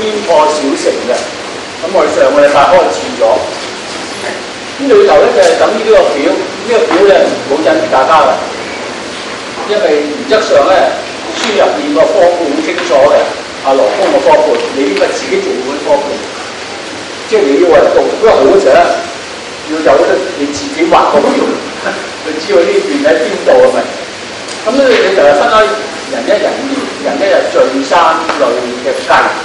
天破小城嘅。咁我哋上個禮拜開始咗，咁裏頭咧就係等於呢個表，呢個表咧冇引大家嘅，因為原則上咧書入邊個科判好清楚嘅，阿羅公個科判，你應該自己做嗰啲科判，即係你要話讀得好嘅時候咧，要有得你自己畫個表，就知道呢段喺邊度係咪？咁咧你就係分開人一人二，人一日聚三類嘅計。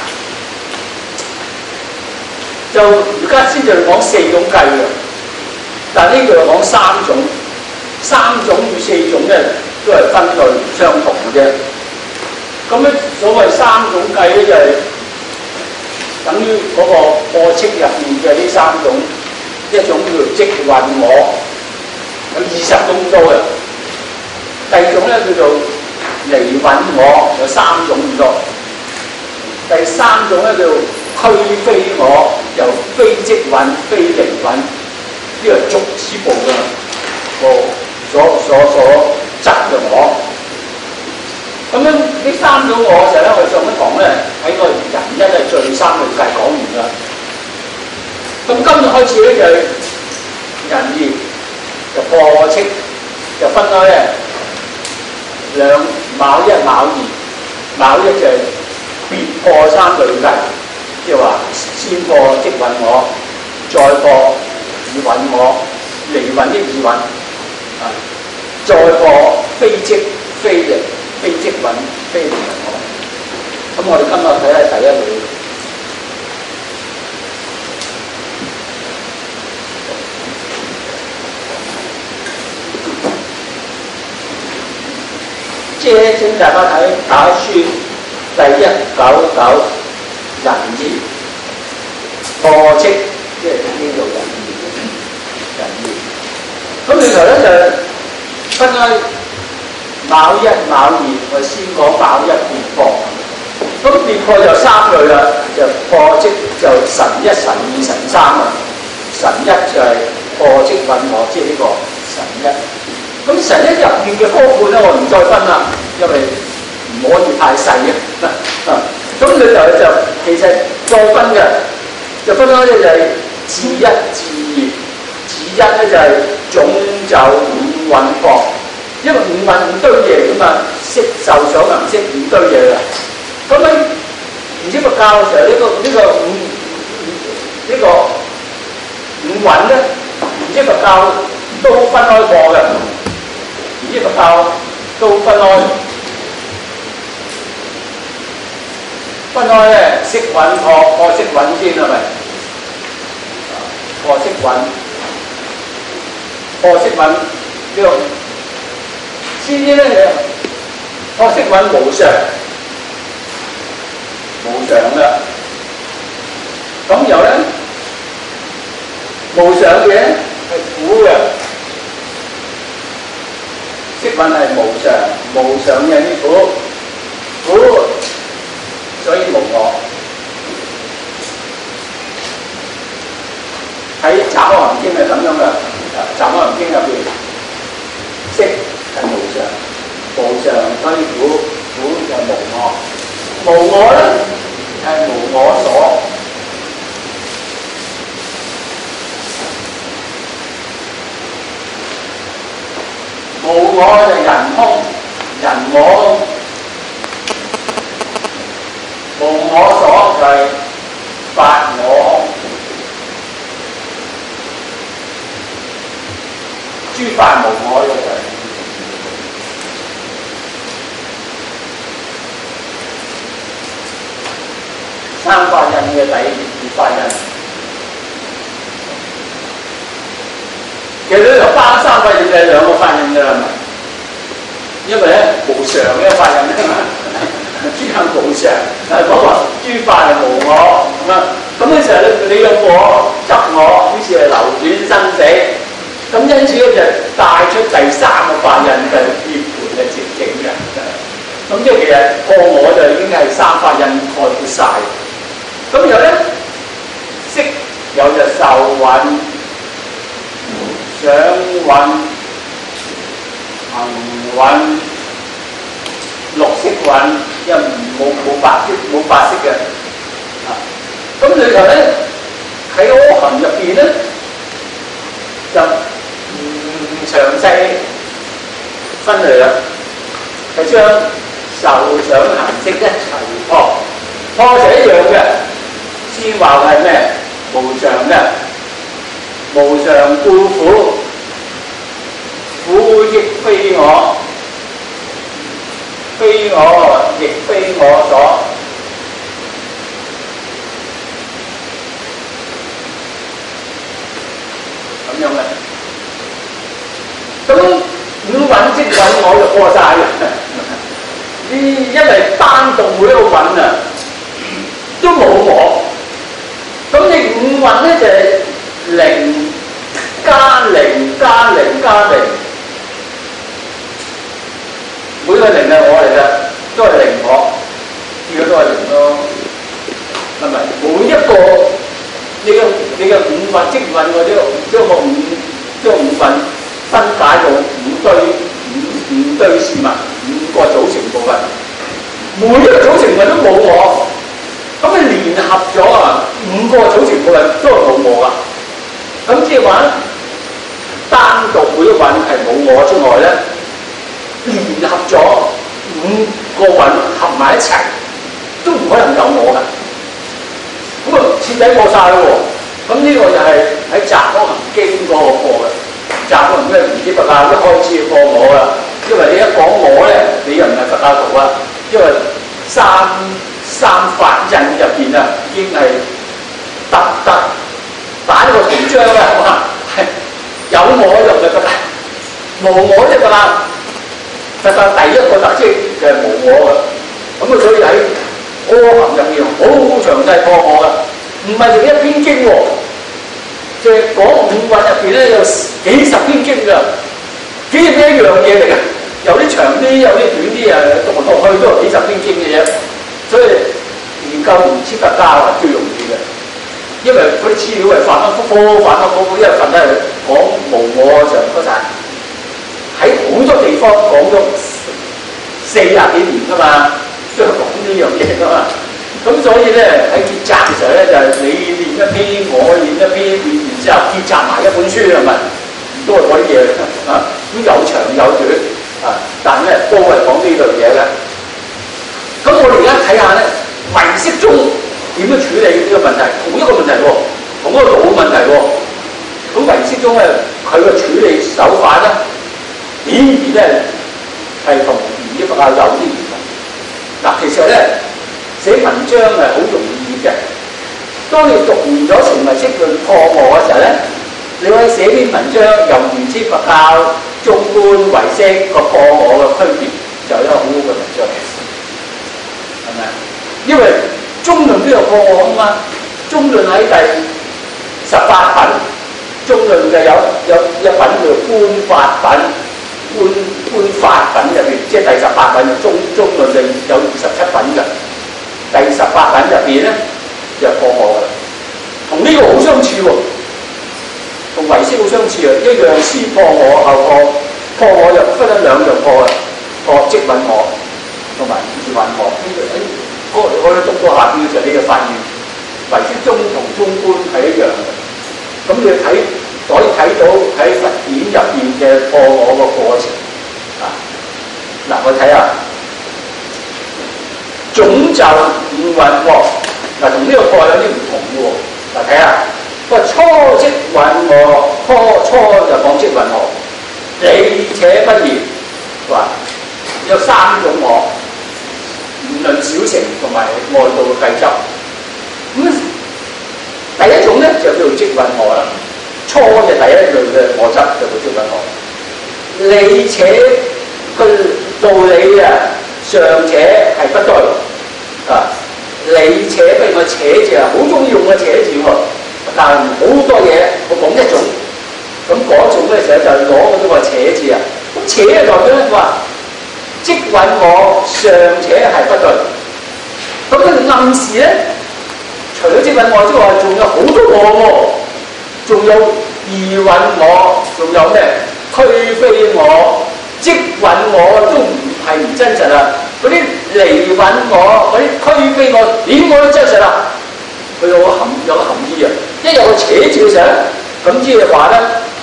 就而家先就講4種計嘅，但係呢度講3種，3種與4種咧都係分類唔相同嘅啫。咁咧所謂3種計咧就係等於嗰個貨戚入面嘅呢3種，一種叫做積運我，有20種多嘅；第二種咧叫做離運我，有3種咁多；第3種咧叫做俱非我，由非積運、非離運，呢個係逐之部嘅所執嘅我。咁樣呢3種我嘅時候咧，我哋上一堂咧喺個人一係最3嘅計講完啦。咁今日開始咧就係人二就貨戚，就分開咧卯一卯二，卯一就係別破3類計。即係話先破積運我，再破二運我，離運的二運，再破非積非離、非積運非離運我。咁我哋今日睇下第一類，即係請大家睇打書第199。人二貨戚，即係呢度人二。咁裏頭咧就分開卯一卯二，我先講卯一別破。咁別破就3類啦，就貨戚就神一、神二、神3啊。神一就係貨戚運我，即係呢個神一。咁神一入面嘅科判咧，我唔再分啦，因為唔可以太細啊。咁裏頭就其實再分嘅，就分開咧就係至一至二。至一咧就係總就5運破，因為5運5堆嘢噶嘛，色受想行識5堆嘢啦。咁咧唔知佛教嘅時候呢個5運咧，唔知佛教都分開破嘅，唔知佛教都分開。分開咧，色運破色運先係咪？破色運呢個先啲咧，破色運無常嘅。咁然後咧，無常嘅係苦嘅，色運係無常嘅啲苦。所以無我喺《雜阿含經》係咁樣嘅，《雜阿含經》入邊，色係無常所以苦就無我，無我咧係無我所，無我就人空，人我。無我所就係法我，諸法無我嘅就係3法印嘅第2法印。其實呢度包3法印係2個法印㗎啦，因為咧無常嘅法印啊嘛。諸行無常，講話諸法係無我咁啊。咁嘅時候你用我執我，於是係流轉生死。咁因此咧就帶出第3個法印就係涅槃嘅寂靜嘅。咁即係其實破我就已經係3法印概括晒。咁然後咧，色有就受蘊、想蘊、行蘊、綠色蘊。因為冇白色嘅， 裏頭咧喺阿含入邊咧就唔詳細分類啦，係將受想行識一齊破就一樣嘅，先話係咩？無常嘅，無常故苦，苦亦非我，非我亦非我所。咁樣嘅，咁五蘊即蘊我就破晒啦。因為單獨每一個蘊啊都冇我，咁你五蘊咧就係零加零加零加零，每個零係我嚟嘅，都係零我，呢個都係零咯，係咪？每一個你嘅五蘊即蘊我將個五蘊分解到五堆事物，五個組成部分，每一個組成部分都冇我，咁你聯合咗啊，五個組成部分都係冇我噶，咁即係話單獨每一蘊係冇我之外咧，聯合咗五個蘊合埋一齊，都唔可能有我噶，咁啊徹底破晒咯喎，咁呢個就係喺《雜阿含經》嗰個破嘅。雜阿含咩？唔知佛教一開始就破我啦，因為你一講我咧，你又唔係佛教徒啊，因為三法印入邊啊，已經係特打呢個圖章啦，係嘛？有我就唔係佛教，無我即係佛教。佛教第一個特色就係無我嘅，咁啊所以喺阿含入邊好詳細破我嘅，唔係淨一篇經喎。即係講五蘊入邊咧有幾十篇經㗎，幾一樣嘢嚟㗎，有啲長啲，有啲短啲啊，讀嚟讀去都係幾十篇經嘅啫。所以研究唔知佛教係最容易嘅，因為嗰啲資料係反反覆覆，因為佛係講無我上嗰陣，喺好多地方講咗40幾年㗎嘛，都係講呢樣嘢㗎嘛。咁所以咧喺結集嘅時候咧，就係、是、你練一篇，我練一篇，練完之後結集埋一本書係咪？都係嗰啲嘢啊，咁有長有短啊，但係咧都係講呢類嘢嘅。咁我哋而家睇下咧，唯識宗點樣處理呢個問題？同一個問題喎，同一個老問題喎。咁唯識宗咧，佢嘅處理手法咧，顯然咧係同原依佛教有啲唔同。嗱，其實咧。寫文章係好容易嘅。當你讀完咗《成唯識論》破我嘅時候咧，你可以寫篇文章，由原知佛教、中觀、唯識個破我嘅區別，就有一個好好嘅文章，係咪啊？因為中論都有破我啊嘛，中論喺第18品，中論就有一品叫觀法品，觀法品入邊，即係第18品中論就有27品嘅。第18品入邊咧就破我噶啦，同呢個好相似喎，同唯識好相似啊！一樣先破我後破我就分咗兩樣破嘅，破即蘊我同埋自蘊我。我哋讀過下邊嘅時候，你就發現唯識宗同中觀係一樣嘅。咁你可以睇到喺佛典入邊嘅破我個過程啊！嗱，我睇下。總就五蘊喎，嗱同呢個破有啲唔同嘅喎。嗱睇下，個初即蘊我，初就講即蘊我，理且不言，話有3種我，唔論小乘同埋外道嘅計執。咁第一種咧就叫做即蘊我啦，初就第一類嘅我執就叫即蘊我。理且個道理啊！尚且係不對啊！理且不如個且字啊，好中意用個且字喎。但係好多嘢我講一種，咁嗰種嘅時候就攞嗰種個且字啊。咁且代表咧話，即蘊我尚且係不對。咁佢暗示咧，除咗即蘊我之外，仲有好多我喎，仲有二蘊我，仲有咩俱非我。即蘊我都唔係唔真實啦，嗰啲離蘊我，嗰啲俱非我，點我都真實啦。佢好含實咁即係話咧，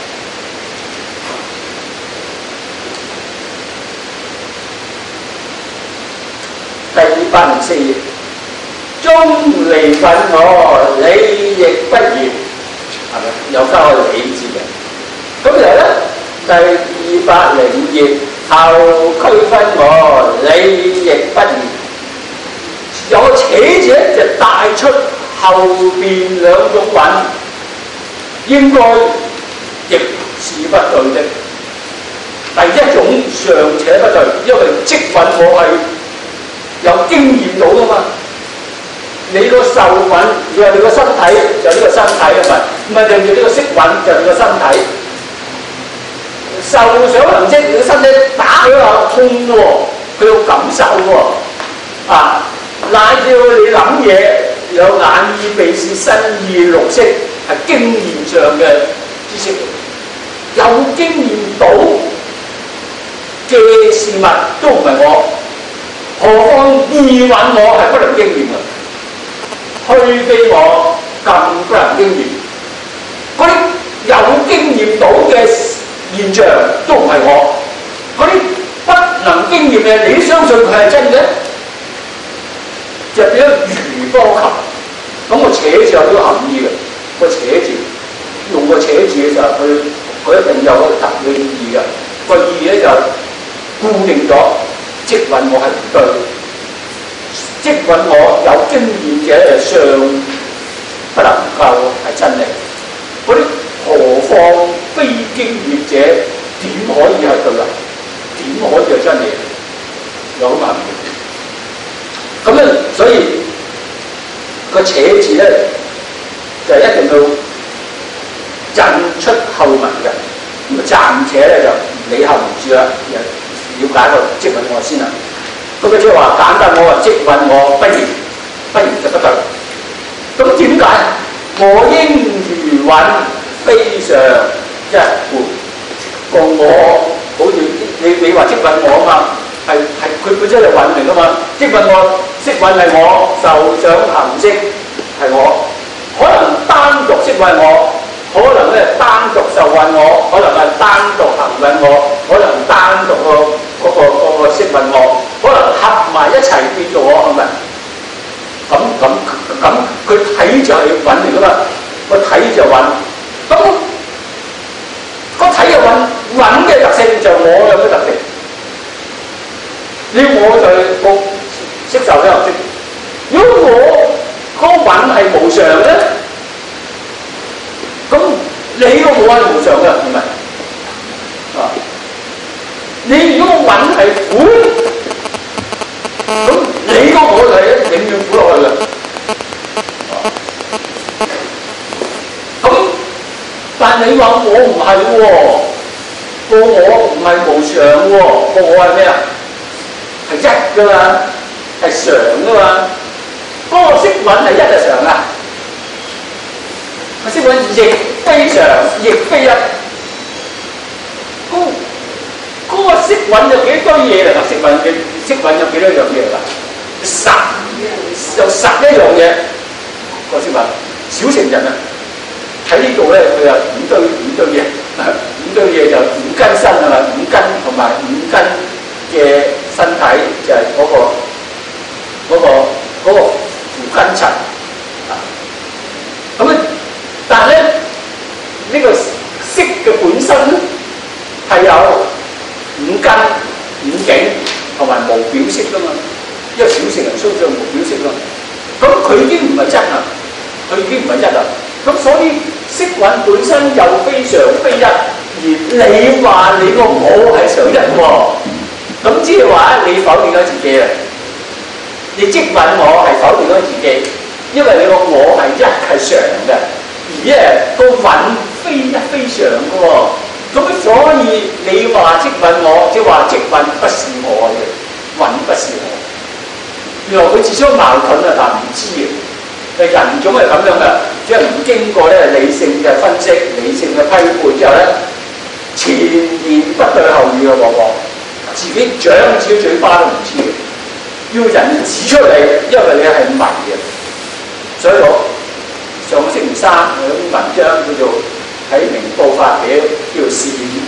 第804頁，終離憤我，理亦不言，係咪？有加個理字嘅。咁然後咧，第205頁，後區分我，理亦不言。有個且字就帶出後邊兩種韻，應該亦是不對的。第一種尚且不對，因為即韻我係有經驗到噶嘛。你個受韻，你話你個身體就呢個身體啊，唔係對住呢個色韻就你個身體。受想行識，你個身體打佢下痛喎，佢有感受喎，啊！乃至你諗嘢有眼耳鼻舌身意六識，係經驗上嘅知識，有經驗到嘅事物都唔係我，何況意韻我係不能經驗嘅，虛非我更不能經驗。嗰啲有經驗到嘅現象都唔係我，嗰啲不能經驗嘅，你相信佢係真嘅？就變咗如波琴，咁個且字有啲含義嘅。個且字用個且字嘅時候，佢一定有個特嘅意義嘅。個意義咧就固定咗，即韻我係唔對，即韻我有經驗者尚不能夠係真理。嗰啲何況非經驗者點可以係對啊？點可以係真理？有咁含義。咁咧，所以個且字咧就一定要引出後文嘅。咁啊暫且咧就理後唔住啦，了解個即韻我先啦。咁佢即係話簡單，我話即韻我不言，不言就不對。咁點解？我應如韻非常一換，個我好似你話即韻我啊嘛。係佢本身係韻嚟噶嘛，即韻我色韻係我，受想行識係我，可能單獨色韻我，可能咧單獨受韻我，可能係單獨行韻我，可能單獨個色韻我，可能合埋一齊變做我，係咪？咁佢睇就係韻嚟噶嘛，個睇就韻，咁個睇嘅韻嘅特性就我有咩特性？你我就係個識受想行識。如果我個韻係無常咧，咁你個我係無常嘅，係咪？啊！你如果個韻係苦，咁你個我就係永遠苦落去嘅。咁但係你話我唔係喎，個我唔係無常喎，個我係咩啊？係一噶嘛，係常噶嘛。嗰個色韻係一就常啊，個色韻亦非常，亦非一。嗰個色韻有幾多嘢嚟㗎？色韻有幾多樣嘢嚟㗎？有11樣嘢。個色韻小乘人啊，喺呢度咧佢有五堆嘢，五堆嘢就五根身係咪？五根同埋五根嘅身體就係嗰個附根塵啊。咁咧，但係咧呢個色嘅本身咧係有五根、五境同埋無表色噶嘛。因為小乘人相信無表色咯，咁佢已經唔係真啦，佢已經唔係一啦。咁所以色韻本身又非常非一，而你話你個我係常一喎。咁即係話你否定咗自己啦，你即韻我係否定咗自己，因為你個我係一係常嘅，而咧個韻非一非常嘅喎，咁所以你話即韻我，即係話即韻不是我嘅，韻不是我。原來佢自相矛盾啊，但唔知嘅。人總係咁樣嘅，即係唔經過咧理性嘅分析、理性嘅批判之後咧，前言不對後語嘅往往。自己掌自己嘴巴都唔知嘅，要人指出嚟，因為你係迷嘅。所以我上個星期 3嗰種文章叫做喺明報發表，叫善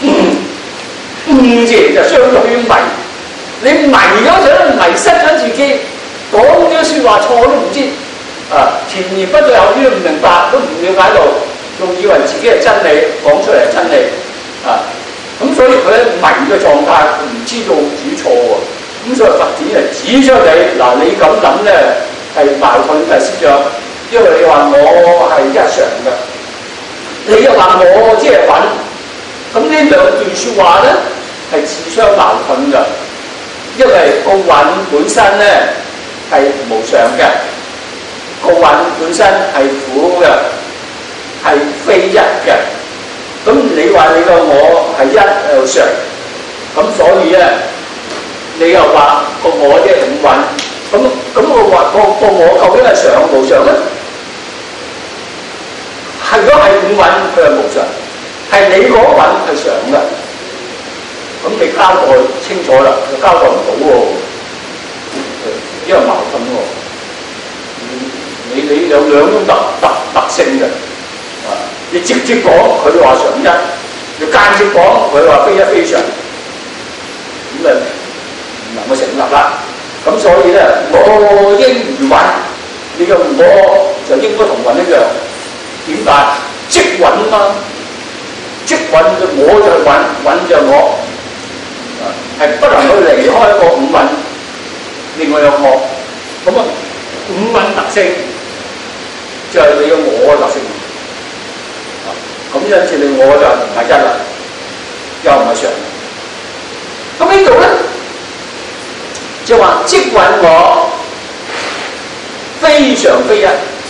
誤字就相當於迷，你迷咗就迷失咗自己，講咗説話錯都唔知，前言不對後語都唔明白，都唔了解到，仲以為自己係真理，講出嚟係真理，咁所以佢喺迷嘅狀態，唔知道主錯喎，咁所以佛子就指出你嗱，你咁諗咧係矛盾嘅思想，因為你話我係一常嘅，你又話我即係蘊，咁呢兩段説話咧係自相矛盾嘅，因為個蘊本身咧係無常嘅，個蘊本身係苦嘅，係非一嘅。咁你話你個我係一又常，咁所以咧你又話個我即係五蘊，咁我話個我究竟係常無常咧？係如果係五蘊，佢係無常；係你嗰蘊係常嘅，咁你交代清楚啦，就交代唔到喎，因為矛盾喎。你有兩種特性嘅。你直接講佢話常一，你間接講佢話非一非常，咁咪唔能夠成立啦。咁所以咧，我應如蘊，你個我就應該同蘊一樣。點解？即蘊嘛，即蘊就我就係蘊，蘊就係我，係不能夠離開個五蘊，另外有我。咁五蘊特性就係你個我嘅特性。咁因此你我就唔係一啦，又唔係常。咁呢度咧就話即蘊我非常非一，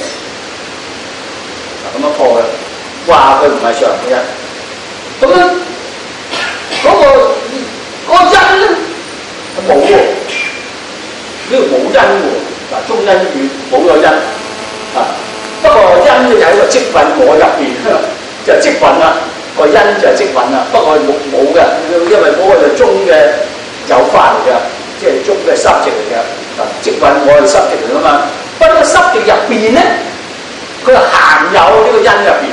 咁樣破嘅，話佢唔係常非一。咁樣嗰個因咧係冇喎，呢度冇因喎。嗱，中因語冇咗因不過因就喺個即蘊我入邊。就係即蘊啦，個因就係即蘊啦。不過冇嘅，因為嗰個就中嘅有法嚟嘅，即係中嘅濕值嚟嘅。即蘊我係濕值嚟噶嘛。不過濕值入邊咧，佢含有呢個因入邊。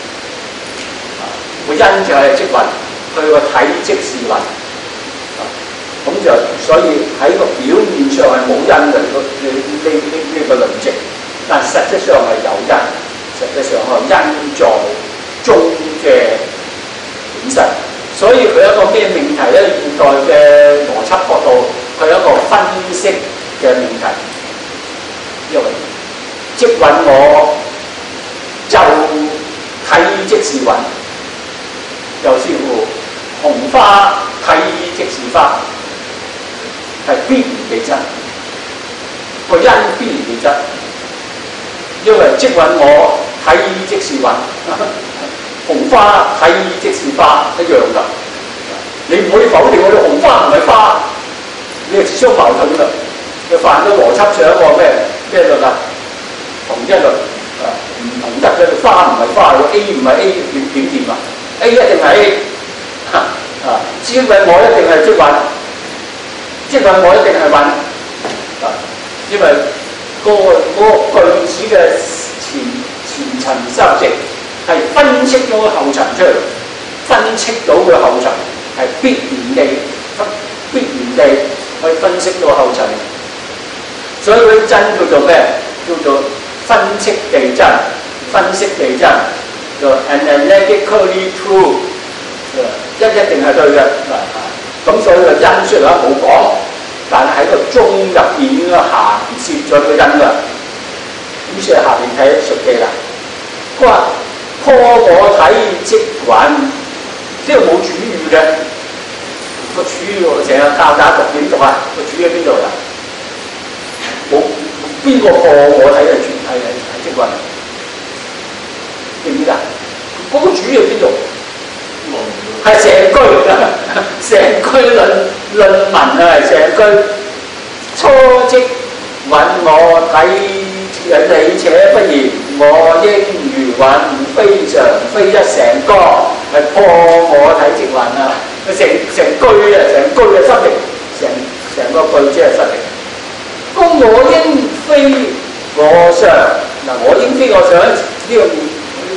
個因就係即蘊，佢個體即是蘊。咁就所以喺個表面上係冇因嘅呢個論證，但實質上係有因，實際上係因在中嘅本身，所以佢有一個咩命題咧？現代嘅邏輯角度，佢有一個分析嘅命題，因為即蘊我就體即是蘊，又似乎紅花體即是花，係必然嘅真，個因必然嘅真，因為即蘊我體即是蘊。紅花體即是花一樣㗎，你唔可以否定我哋紅花唔係花，你係自相矛盾㗎。你犯咗邏輯上一個咩律啊？同一律唔同一嘅花唔係花，A 唔係 A 點掂啊 ？A 一定係 A 即蘊我一定係即蘊，即蘊我一定係蘊因為個句子嘅前層濕值。係分析咗個後層出嚟，分析到個後層係必然地可以分析到後層，所以嗰啲真叫做咩？叫做分析地真，分析地真，就 analytically true， 一定係對嘅。咁所以個因雖然冇講，但係喺個中入邊應該涵攝咗個因㗎。於是下邊睇述記啦，佢話。破我體即蘊，呢個冇主語嘅，個主語成日教大家讀點讀啊？個主語喺邊度㗎？冇邊個破我體係即蘊？記唔記得？嗰個主語喺邊度？係成句論文啊，成句初即蘊我體。你且不然，我應如蘊，非常非一，成個係破我體即蘊啊！成句啊，成句嘅失定，成個句子係失定。咁我應非我常嗱，我應非我常呢個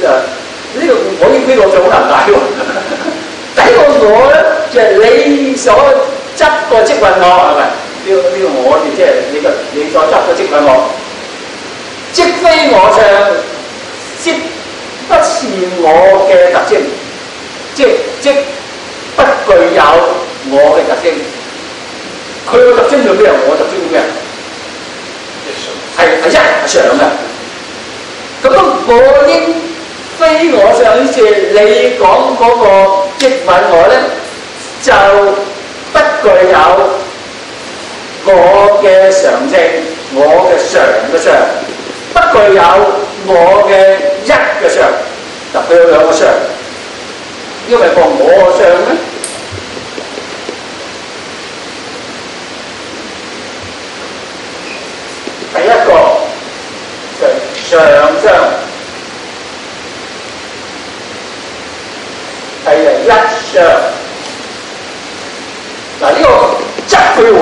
呢個我應飛我就好難解喎。第一個我咧就係你所執個積運我係咪？呢個我哋即係你所執個積運我，即非我相，即不是我嘅特徵，即不具有我嘅特徵。佢個特徵叫咩？我特徵叫咩？係一常嘅。咁我應非我相，即係你講嗰個積運我咧，就不具有我嘅常性，我嘅常嘅相，不具有我嘅一嘅相。嗱，佢有兩個相，因為個我相咧，第一個常相，第二一相。嗱，呢個質嘅喎，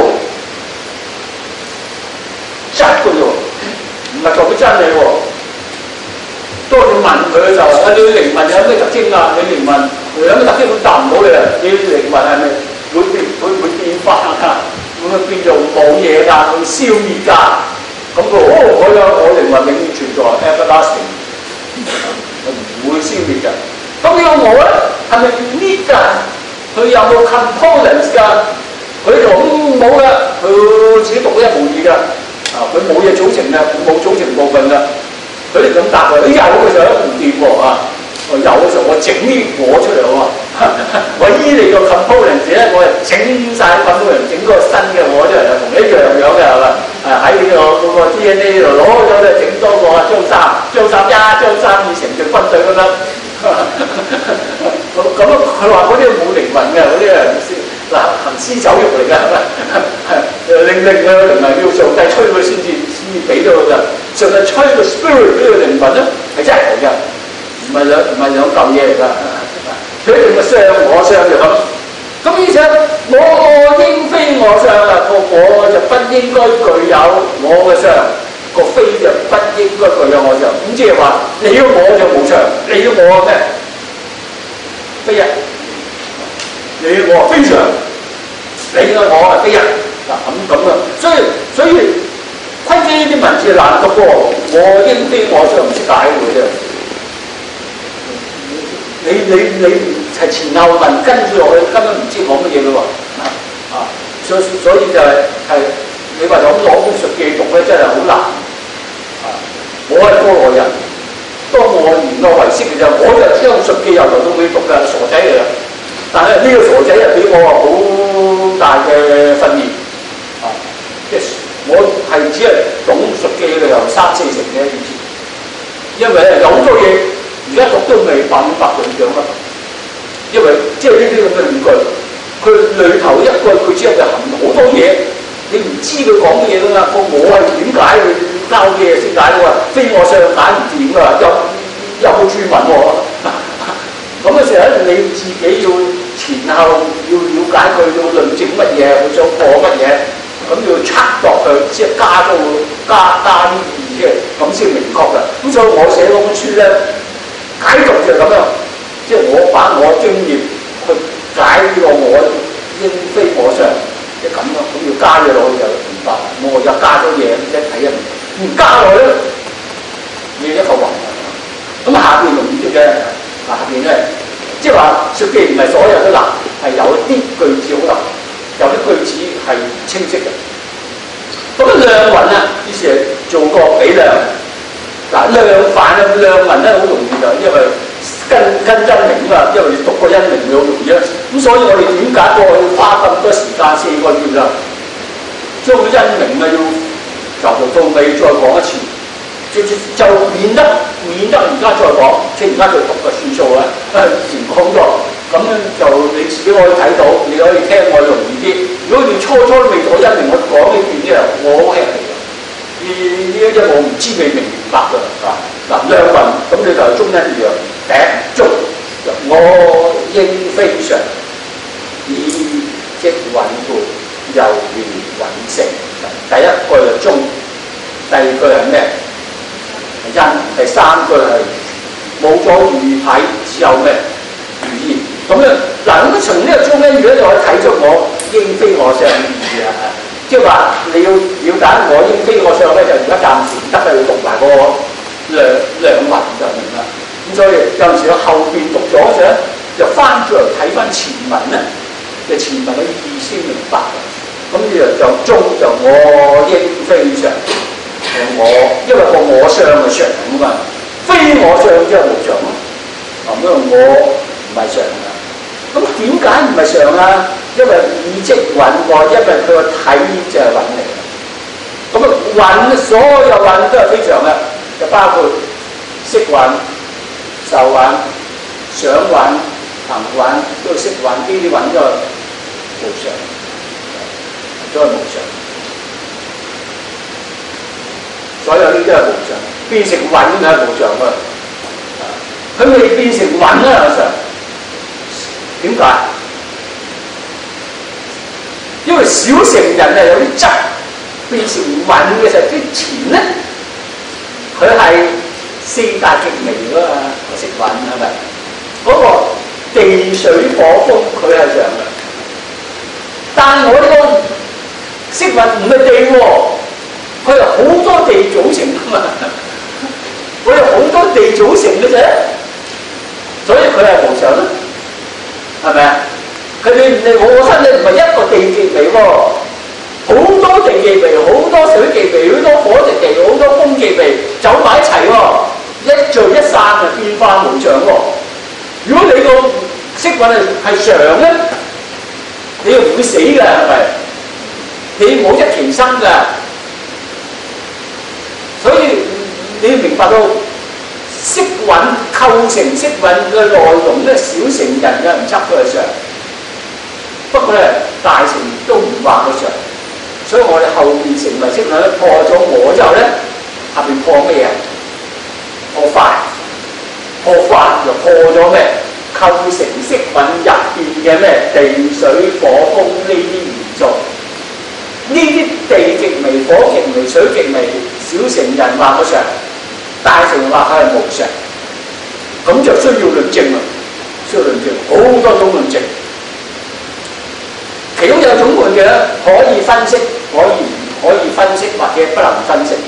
質嘅喎，唔係代表真理喎。當你問佢嘅時候，你靈魂有咩特徵啊？你靈魂有咩特徵？佢答唔到你啊！你靈魂係咪會變化啊？會變做冇嘢㗎？會消滅㗎？咁我靈魂永遠存在 everlasting， 唔會消滅㗎。咁呢個我咧係咪 unique 㗎？佢有冇 components 㗎？佢就冇㗎，佢自己獨一無二㗎。佢冇嘢組成㗎，冇組成部分㗎。佢哋咁答㗎，有嘅時候唔掂喎啊！有嘅時候我整啲我出嚟喎，我依你個 components 咧，我係整晒 components， 整個新嘅我出嚟，同你一樣嘅係嘛？喺呢個 DNA 度攞咗咧，整多個張三二成隻軍隊咁樣。咁佢話嗰啲冇靈魂嘅，嗰啲係行屍走肉嚟㗎，令佢個靈魂要上帝吹佢先至俾到佢㗎。上帝吹個 spirit 呢個靈魂咧係真係嚟㗎，唔係兩嚿嘢嚟㗎。佢哋個相我相就咁。咁於是我應非我相啊，個我就不應該具有我嘅相，個非就不應該具有我相。咁即係話你要我就無常，你要我咩？非一，你要我非常，你要我係非一。嗱咁啊，所以昆基呢啲文字難讀喎，我應非我相唔識解嘅啫。你係前後文跟住落去，根本唔知講乜嘢嘅喎。所以就係你話咁攞本述記讀咧，真係好難。我係過來人，當我研究唯識嘅時候，我就將述記由頭到尾讀嘅，傻仔嚟嘅。但係呢個傻仔又俾我好大嘅訓練。我係只係懂述記嘅由3-4成嘅以前，因為有好多嘢而家讀都未百分樣啦。因為即係呢啲咁嘅語句，佢裏頭一句句之後就含好多嘢，你唔知佢講乜嘢㗎嘛。個我係點解佢交嘅嘢先解㗎嘛？非我相解唔掂㗎，有冇注文喎？咁嘅時候你自己要前後要了解佢要論證乜嘢，佢想破乜嘢，咁要測度佢，即係加啲意義嘅，咁先明確㗎。咁所以我寫嗰本書咧，解讀就咁樣。即係我把我經驗去解呢個我應非我相，即係咁咯。咁要加嘢落去就明白。我又加咗嘢，一睇一明。唔加落去，你一個雲。咁下邊容易啲嘅，下邊咧，即係話述記唔係所有都難，係有啲句子好難，有啲句子係清晰嘅。咁量雲啊，於是係做個比量。嗱，量範啊，量雲咧好容易㗎，因為跟因明啊嘛，因為你讀個因明你好容易啊。咁所以我哋點解過去要花咁多時間4個月啦，將個因明啊要由頭到尾再講一次，就免得而家再講，即係而家再讀就算數啦。以前講咗，咁就你自己可以睇到，你可以聽我容易啲。如果你初都未讀因明，我講呢段啫，我好吃力。呢一我唔知未明白㗎嗱，量雲咁你就係中因二樣，第一中我應非常，以即穩固，猶如穩成。第一句係中，第二句係咩？因，第三句係冇咗語體，只有咩語言。咁樣嗱，咁從呢個中因語咧，就可以睇出我應非我相義啊！即係話你要了解我應非我相咧，就而家暫時唔得嘅，要讀埋嗰個兩文就明啦。咁所以有陣時後邊讀咗嘅就翻轉嚟睇翻前文咧，就前文嘅意思明白。咁呢就中就我應非常，我因為個我相係常啊嘛，非我相即係無常咯。咁啊，我唔係常啊。咁點解唔係常啊？因為意即蘊喎，因為佢個體就係蘊嚟嘅。咁啊，蘊所有蘊都係非常嘅，就包括色蘊、受蘊、想蘊、行蘊，都係色蘊，呢啲蘊都係無常，都係無常。所有呢啲都係無常，變成蘊係無常㗎。佢未變成蘊啊，有常。點解？因為小乘人係有啲執變成蘊嘅時候，之前咧佢係四大極微㗎嘛，色蘊係咪？嗰個地水火風佢係常嘅，但我呢個色蘊唔係地喎，佢係好多地組成㗎嘛，佢係好多地組成嘅啫，所以佢係無常咯。係咪啊？佢我身體唔係一個地極微喎，好多地極微，好多水極微，好多火極微，好多風極微，走埋一齊喎，一聚一散就變化無常喎。如果你個色蘊係常咧，你又唔會死㗎，係咪？你冇一期生㗎，所以你要明白到。色蘊構成色蘊嘅內容咧，小乘人嘅唔執佢係常，不過咧大乘都唔話佢常，所以我哋後邊成為色蘊咧破咗我之後咧，下邊破咩啊？破法，破法就破咗咩？構成色蘊入邊嘅咩地水火風呢啲元素，呢啲地極微、火極微、水極微，小乘人話佢常。大乘話佢係無常，咁就需要論證啦，需要論證好多種論證，其中有種論嘅可以分析，可以分析或者不能分析。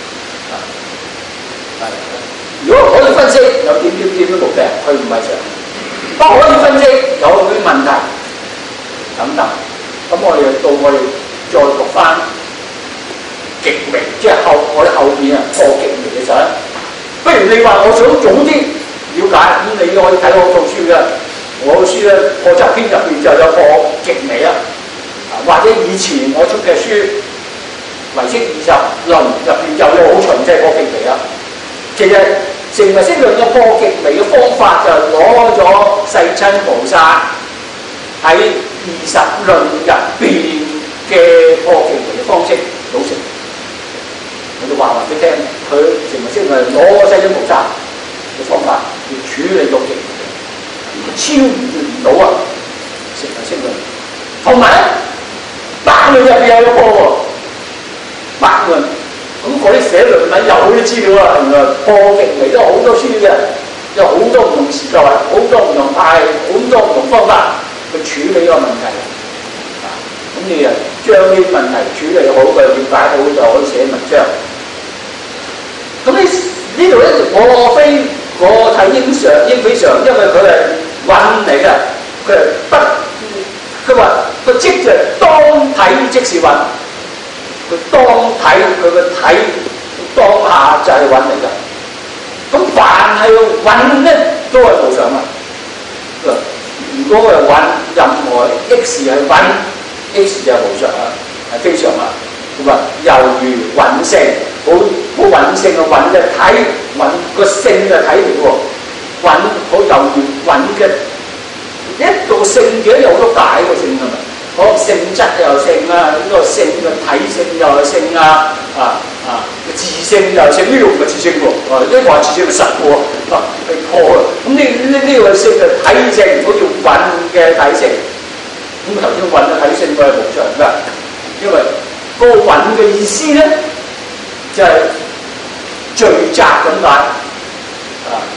如果可以分析，有點都冇病，佢唔係常；不可以分析，有啲問題等等。咁我哋再讀翻極微，即係我哋後邊啊破極微嘅時候咧。不如你話我想早啲了解，咁你可以睇我套書嘅，我書咧破集篇入邊就有破極微啦，或者以前我出嘅書《唯識20論》入邊就有好詳細破極微啦。其實成唯識論嘅破極微嘅方法就攞咗世親菩薩喺20論入邊嘅破極微嘅方式組成。我就話俾你聽，佢成為先係攞世親菩薩嘅方法去處理個極微，超越唔到啊！成為先論，同埋百論入邊有一個喎，百論咁嗰啲寫論文有好多資料啊，原來破極微都好多書嘅，有好多唔同時代、好多唔同派、好多唔同方法去處理呢個問題。咁你啊將呢啲問題處理好，佢了解好就可以寫文章。咁呢度咧，我睇應非常，因為佢係蘊嚟嘅，佢係不，佢話個即就當體即是蘊，佢當體佢個體當下就係蘊嚟嘅。咁凡係蘊咧，都係無常啊！如果係蘊，任何 X 係蘊 ，X 就係無常啊，係非常啊。咁啊，猶如蘊性，好蘊性嘅蘊嘅體，蘊個性嘅體嚟喎。蘊好猶如蘊嘅一個性嘅有好多大個性㗎嘛。嗰性質又有性啊，呢個性嘅體性又有性啊，自性又有性，呢個唔係自性喎，呢個係自性係實喎，被破啦。咁呢個性嘅體性，好似蘊嘅體性。咁頭先蘊嘅體性佢係無常㗎，因為個蘊嘅意思咧，就係聚集咁解，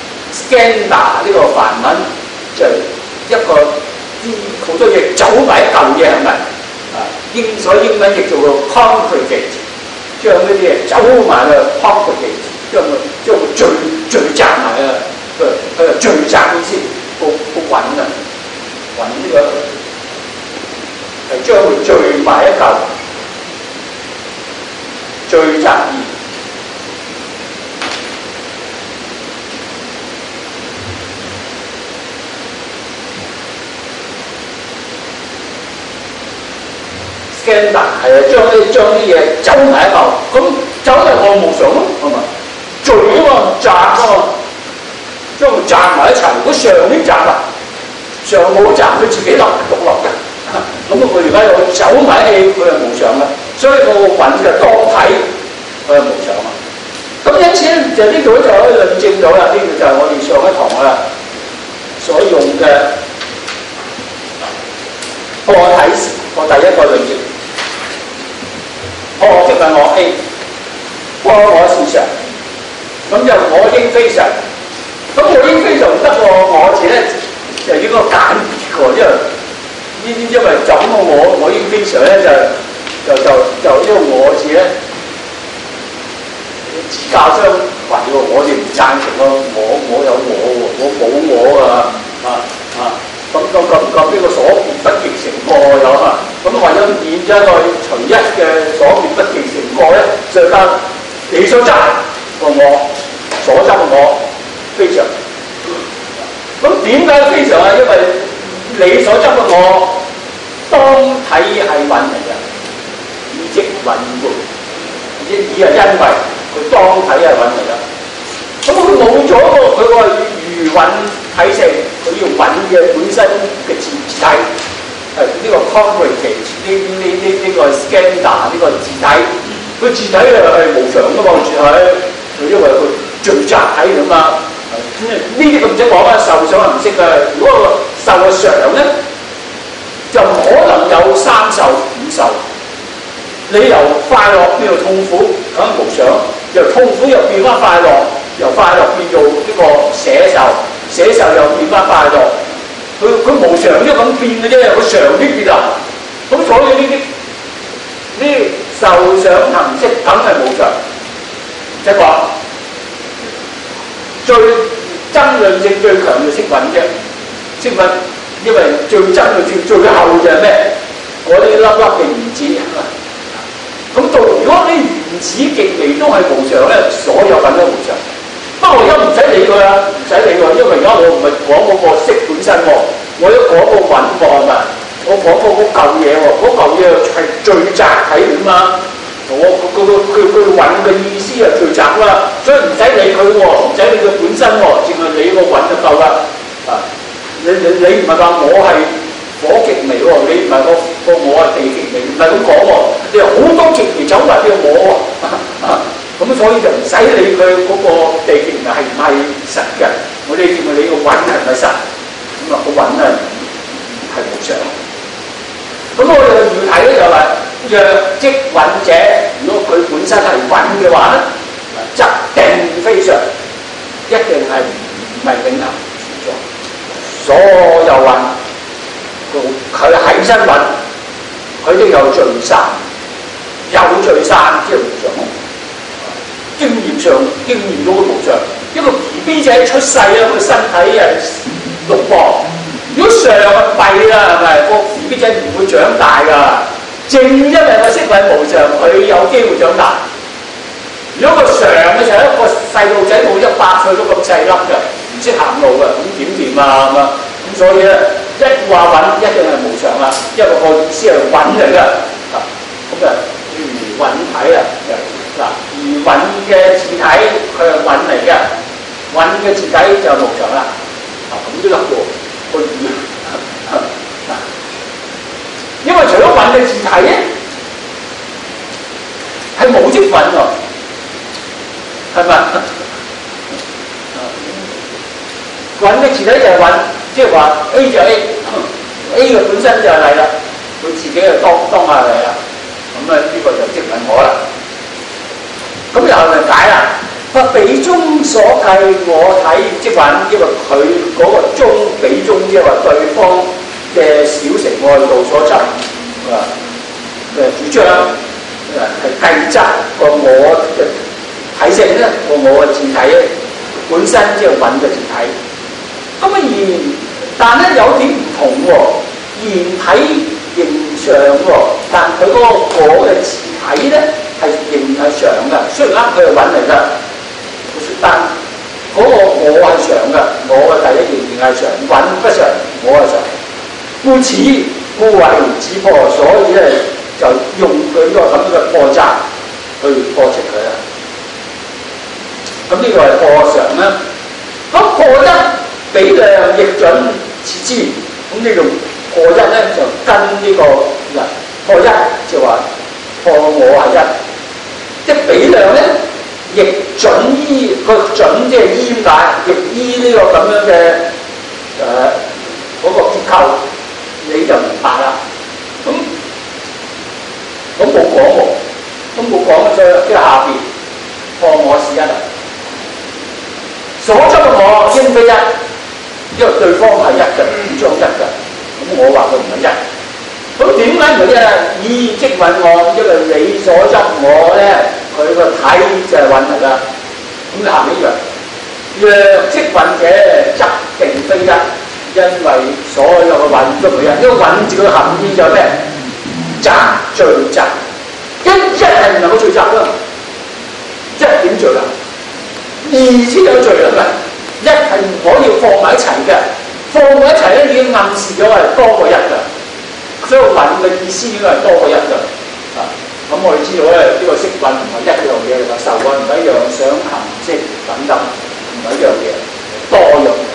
Skanda 呢個梵文就一個好多嘢走埋一嚿嘢係咪？所以英文譯做個 congregate， 將呢啲嘢走埋去 congregate， 將佢聚集埋啊！佢係聚集意思，個揾啊，揾呢個係將佢聚埋一嚿，聚集而。Skanda 係啊，將啲嘢走埋一嚿，咁走入我無常咯，係咪？聚啊嘛，集啊嘛，將佢集埋一齊。如果上啲集啊，上冇集，佢自己獨立嘅。咁佢而家又走埋一氣，佢係無常啦。所以個蘊嘅當體，佢係無常啊。咁因此咧，就呢度就可以論證到啦。呢個就係我哋上一堂啊所用嘅破體時，我第一個論證。破即係我 A， 破我是常，咁就我應非常，咁我應非常唔得喎，我字咧就應該簡別個，因為就咁我應非常咧就呢個我字咧自教相違喎，我哋唔贊成咯，我有我喎，我冇我啊。咁呢個所別不極成個有啊，咁為咗免咗一個隨一嘅所別不極成個咧，就得你所執個我，所執個我非常。咁點解非常啊？因為你所執個我當體係蘊嚟嘅，以即蘊故，以係因為佢當體係蘊嚟嘅。咁佢冇咗佢個餘蘊體性，佢要蘊嘅本身嘅自體，呢個 congregate 呢個 Skanda 呢個自體，佢自體係無常噶嘛，自體，因為佢聚集體嚟嘛。呢啲咁唔識講啊，受想係唔識嘅。如果個受嘅常咧，就唔可能有三受五受。你由快樂變到痛苦，咁無常；由痛苦又變翻快樂。由快樂變做呢個捨受，捨受又變翻快樂，佢無常都咁變嘅啫，佢常啲變啊，咁所以呢啲受想行識梗係無常，即係話最爭論性最強嘅色蘊啫，色蘊因為最爭論性最後就係咩？嗰啲粒粒嘅原子啊，咁到如果啲原子極微都係無常咧，所有蘊都無常。不過而家唔使理佢啦，唔使理佢，因為而家我唔係講嗰個色本身喎，我要講個蘊噃嘛，我講嗰嚿嘢喎，嗰嚿嘢係聚集體嚟嘛，佢蘊嘅意思係聚集啦，所以唔使理佢喎，唔使理佢本身喎，淨係理個蘊就夠啦。啊，你唔係話我係火極微喎，你唔係個我係地極微，唔係咁講喎，你有好多極微走埋叫我喎。咁所以就唔使理佢嗰個地極係唔係實嘅，我哋認為你個蘊係唔係實，咁啊個蘊咧係無常。咁我哋嘅要睇咧就係若即蘊者，如果佢本身係蘊嘅話咧，則定非常，一定係唔係永恆存在。所有蘊佢係身蘊，佢都有聚散，有聚散即係無常。經驗上經驗到嘅無常，一個 BB 仔出世啊，佢身體係6磅，如果常啊弊啦，係咪？個 BB 仔唔會長大㗎，正因為個色蘊無常，佢有機會長大。如果個常嘅時候，一個細路仔冇100歲都咁細粒嘅，唔識行路嘅，咁點掂啊？咁啊，咁所以咧，一話蘊一定係無常啦，因為個意思係蘊嚟嘅，咁啊如蘊體啊。嗱，而蘊嘅自體佢係蘊嚟嘅，蘊嘅自體就無常啦。咁都得喎，個義。因為除咗蘊嘅自體咧，係冇即蘊喎，係咪？蘊嘅自體就係蘊，即係話 A 就 A 嘅本身就係嚟啦，佢自己就當下嚟啦。咁啊，呢個就即蘊我啦。咁又嚟解啦， 比中所計，我睇即話，因為佢嗰個中比中，即係話對方嘅小乘外道所執嘅主張係計則個我嘅體性咧，個我嘅自體咧本身即係蘊嘅自體。咁啊但咧有啲唔同喎，現體形相喎，但佢嗰個我嘅自體咧係仍然係常嘅，雖然佢係蘊嚟㗎。但嗰個我係常嘅，我嘅第一仍然係常，蘊不常，我係常。故此故為止破，所以咧就用佢呢個咁嘅破執去破斥佢啦。咁呢個係破常啦。咁破一比量亦準此之。咁呢度破一咧就跟呢個嗱破一就話破我係一，即比量咧。亦準依個準即係依解，亦依呢個咁樣嘅嗰個結構，你就明白啦。咁冇講喎，咁冇講所以即係下邊破我是一啦。所執嘅我應非一，因為對方係一嘅，主張一嘅。咁我話佢唔係一。咁點解唔係一啊？以即蘊我，因為你所執我咧。佢個體就係蘊嚟啦，咁下面一樣，若即蘊者則定非一，因為所有嘅蘊都唔係一，呢個蘊字嘅含義就係咩？集聚集，一係唔能夠聚集㗎，一點聚啊？二先有聚量㗎，一係唔可以放埋一齊嘅，放埋一齊咧已經暗示咗係多過一㗎，所以蘊嘅意思應該係多過一㗎，啊。咁我哋知道咧，呢個色蘊唔係一樣嘢嚟㗎，受蘊唔係一樣，想行識等等唔係一樣嘢，多樣嘅。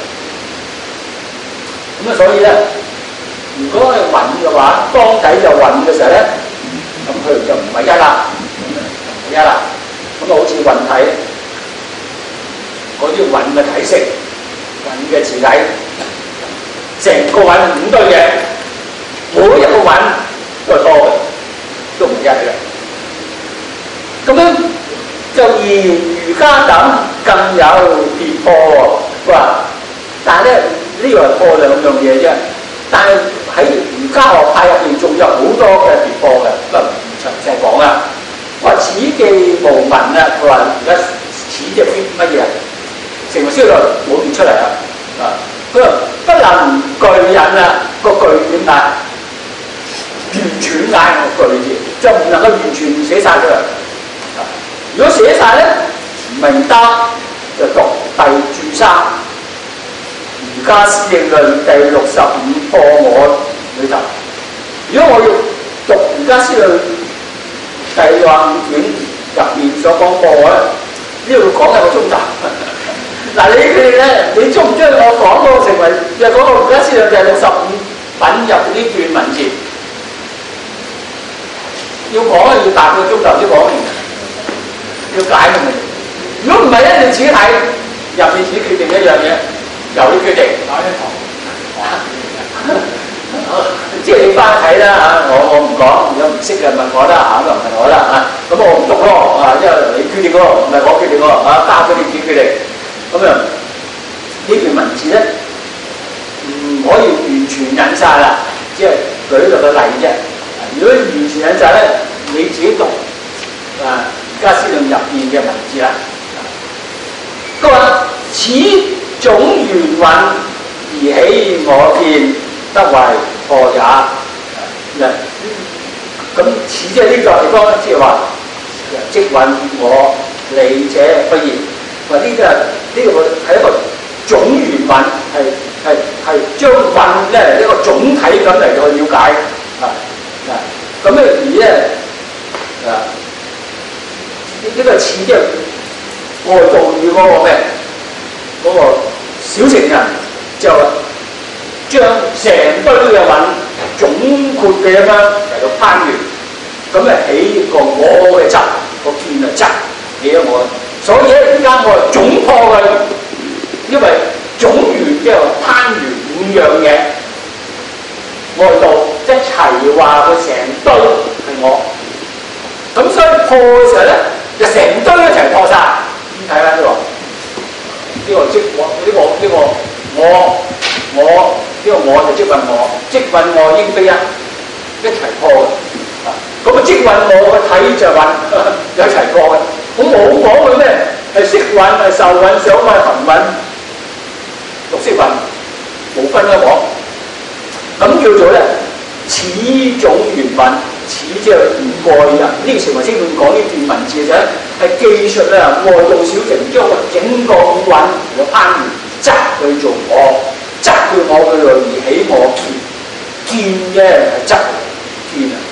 咁啊，所以咧，如果係蘊嘅話，當底就蘊嘅時候咧，咁佢就唔係一啦，唔係一啦。咁啊，好似蘊體嗰啲蘊嘅體式、蘊嘅字體，成個蘊五堆嘅，每一個蘊都係多嘅。都唔一嘅，咁樣就而瑜伽等更有別破喎。佢話，但係咧呢個係破兩樣嘢啫。但係喺瑜伽學派入邊仲有好多嘅別破嘅，不過唔詳細講啦。佢話此記無聞啊，佢話而家此即係乜嘢啊？成個消論冇列出嚟啊！佢話不能具引啊，個具點解？完全嗌個句字，就唔能夠完全寫晒出嚟。如果寫晒咧，明得就讀第注三《瑜伽師應論》第65破我裏頭。如果我要讀《瑜伽師論》第65卷入面所講破我咧，呢度講1個鐘頭。嗱，你哋咧，你將唔將我講到成為就講到《瑜伽師論》第65品入呢段文字？要講啊，要8個鐘頭先講完，要解明。如果唔係咧，你自己睇，入面自己決定一樣嘢，由你決定。打一堂，即係你翻睇啦嚇，我唔講，如果唔識嘅問我啦嚇，咁就唔係我啦嚇。咁我唔讀咯啊，因為你決定喎，唔係我決定喎啊，交俾你自己決定。咁樣呢段文字咧，唔可以完全引晒啦，即係舉咗個例啫。如果完全引晒咧，你自己讀啊，《瑜伽師論》入邊嘅文字啦。佢話：此種緣蘊而起我見，得為破也。咁此即係呢個地方，即係話即蘊我理者不然。話呢個係一個種緣蘊，係將蘊咧一個總體咁嚟到了解咁咧而咧呢個似即係外道與嗰個咩嗰個小乘人就將成堆嘅蘊總括嘅咁樣嚟到攀緣，咁咧起個我嘅執個見啊執起咗我，所以咧而家我係總破佢，因為總緣即係攀緣5樣嘢。外道一齊話佢成堆係我，咁所以破嘅時候咧，就成堆一齊破晒。點解咧？ 呢個即我呢個我呢個我就即運我，即運我應非一齊破嘅。咁啊即運我個體就運一齊破嘅。我冇講佢咩係色運係受運想運行運六色運冇分得講。咁叫做咧此種原運，此即係外人呢個成為清論講呢段文字就係技術咧外道小乘將整個五蘊嚟攀緣，執去做我，執去我嘅類而起我見啫係執見啊！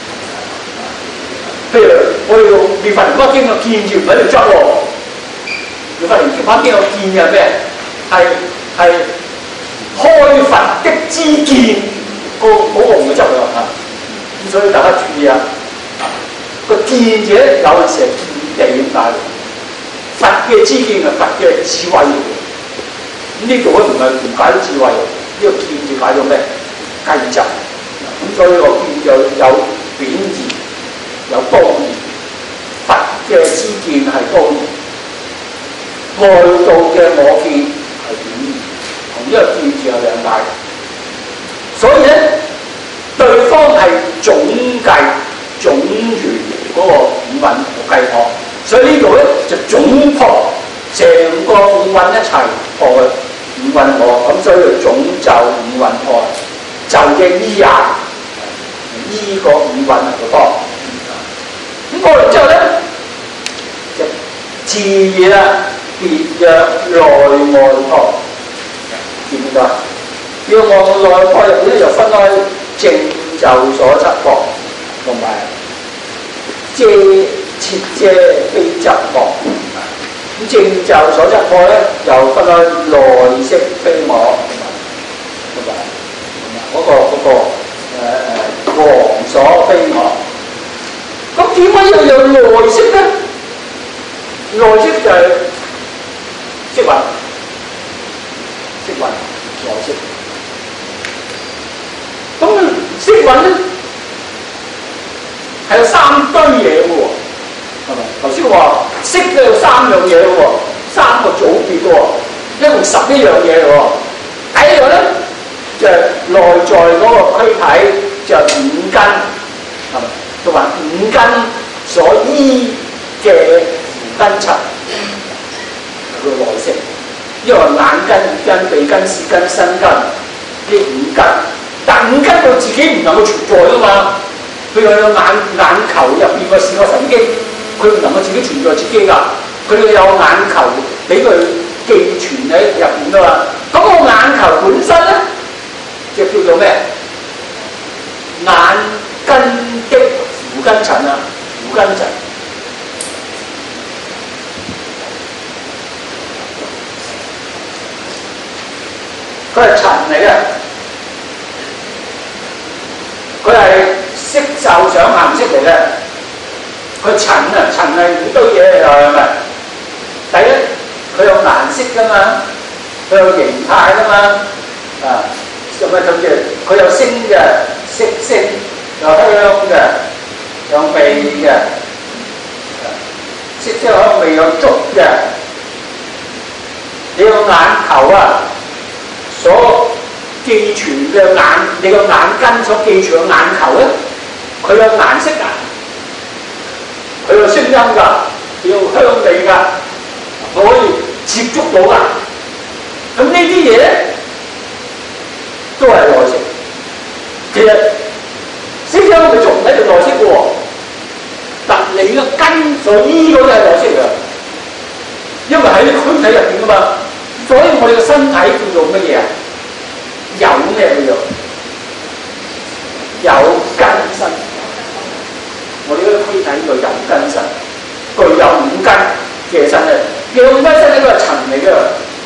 譬如我哋用《妙法蓮華經》嘅見字唔喺度執喎，《妙法蓮華經》嘅見係咩？係開佛的知見，嗰個唔係執㗎嚇。咁所以大家注意啊！個見者有陣時係見地咁解，佛嘅知見係佛嘅智慧。咁呢度咧唔係唔解到智慧，呢個見字解到咩？計執。咁所以個見就有貶義。有高義，佛嘅知見係高義，外道嘅我見係貶義，同呢個見字有兩解。所以咧，對方係總計總緣嗰個五蘊計破，所以呢度咧就總破成個五蘊一齊破嘅五蘊破，咁所以就總就五蘊破，就嘅依啊，依個五蘊嚟破。咁過完之後咧，就自然啊，別若內外破，見唔見到啊？要望內破入邊咧，就分開正就所執破，同埋遮切遮非執破。咁正就所執破咧，又分開內色非我，同埋嗰個王所非我。咁點解要有內色咧？內色就係色蘊，內色。咁色蘊咧係有三堆嘢嘅喎，係咪？頭先話色咧有三樣嘢嘅喎，三個組別嘅喎，一共11樣嘢嘅喎。第一樣咧就係內在嗰個軀體就係五根，係咪？同埋五根所依嘅五根塵，佢個內色。因為眼根、耳根、鼻根、舌根、身根呢五根，但五根佢自己唔能夠存在噶嘛。譬如有眼球入邊個視覺神經，佢唔能夠自己存在自己㗎。佢有眼球俾佢寄存喺入邊㗎嘛。咁個眼球本身咧，就叫做咩？眼根的五根塵啊，五根塵，佢係塵嚟嘅，佢係色受想行識嚟嘅，佢塵啊，塵係好多嘢嚟㗎，係咪？第一，佢有顏色㗎嘛，佢有形態㗎嘛，啊，咁啊甚至佢有聲嘅，色聲，有香嘅。有味嘅，色聲香味有觸嘅。你個眼球啊，所寄存嘅你個眼根所寄存嘅眼球咧，佢有顏色㗎，佢有聲音㗎，佢有香味㗎，佢可以接觸到㗎。咁呢啲嘢咧，都係內色。其實色聲佢仲唔喺度內色嘅喎，但你個根所依嗰啲係內色㗎，因為喺軀體入邊㗎嘛。所以我哋個身體叫做乜嘢啊？有咩叫做有根身？我哋嗰個軀體叫有根身，具有五根嘅身咧。有五根身呢個係塵嚟嘅，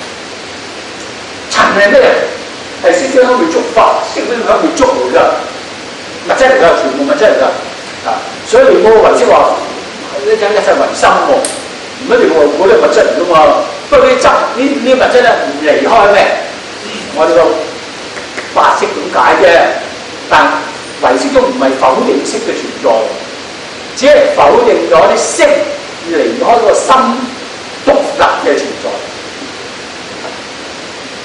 塵係咩？係色聲香味觸法，色聲香味觸嚟㗎。物質嚟㗎，全部物質嚟㗎，啊！所以連嗰個唯識話一切唯心喎，唔一定話嗰啲物質嚟㗎嘛。不過呢執呢物質咧唔離開咩？我哋個法識咁解啫。但唯識都唔係否定識嘅存在，只係否定咗啲識離開個心獨立嘅存在。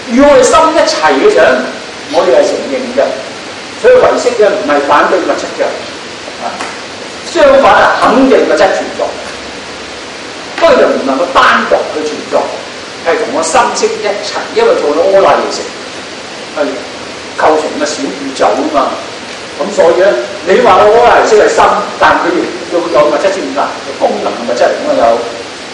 與我哋心一齊嘅時候，我哋係承認嘅。所以唯識嘅唔係反對物質嘅，相反係肯定物質存在。不過就唔能夠單獨去存在，係同我心識一齊，因為做到阿賴耶識係構成個小宇宙啊嘛。咁所以咧，你話我阿賴耶識係心，但佢亦要有物質先得，功能嘅物質嚟講有。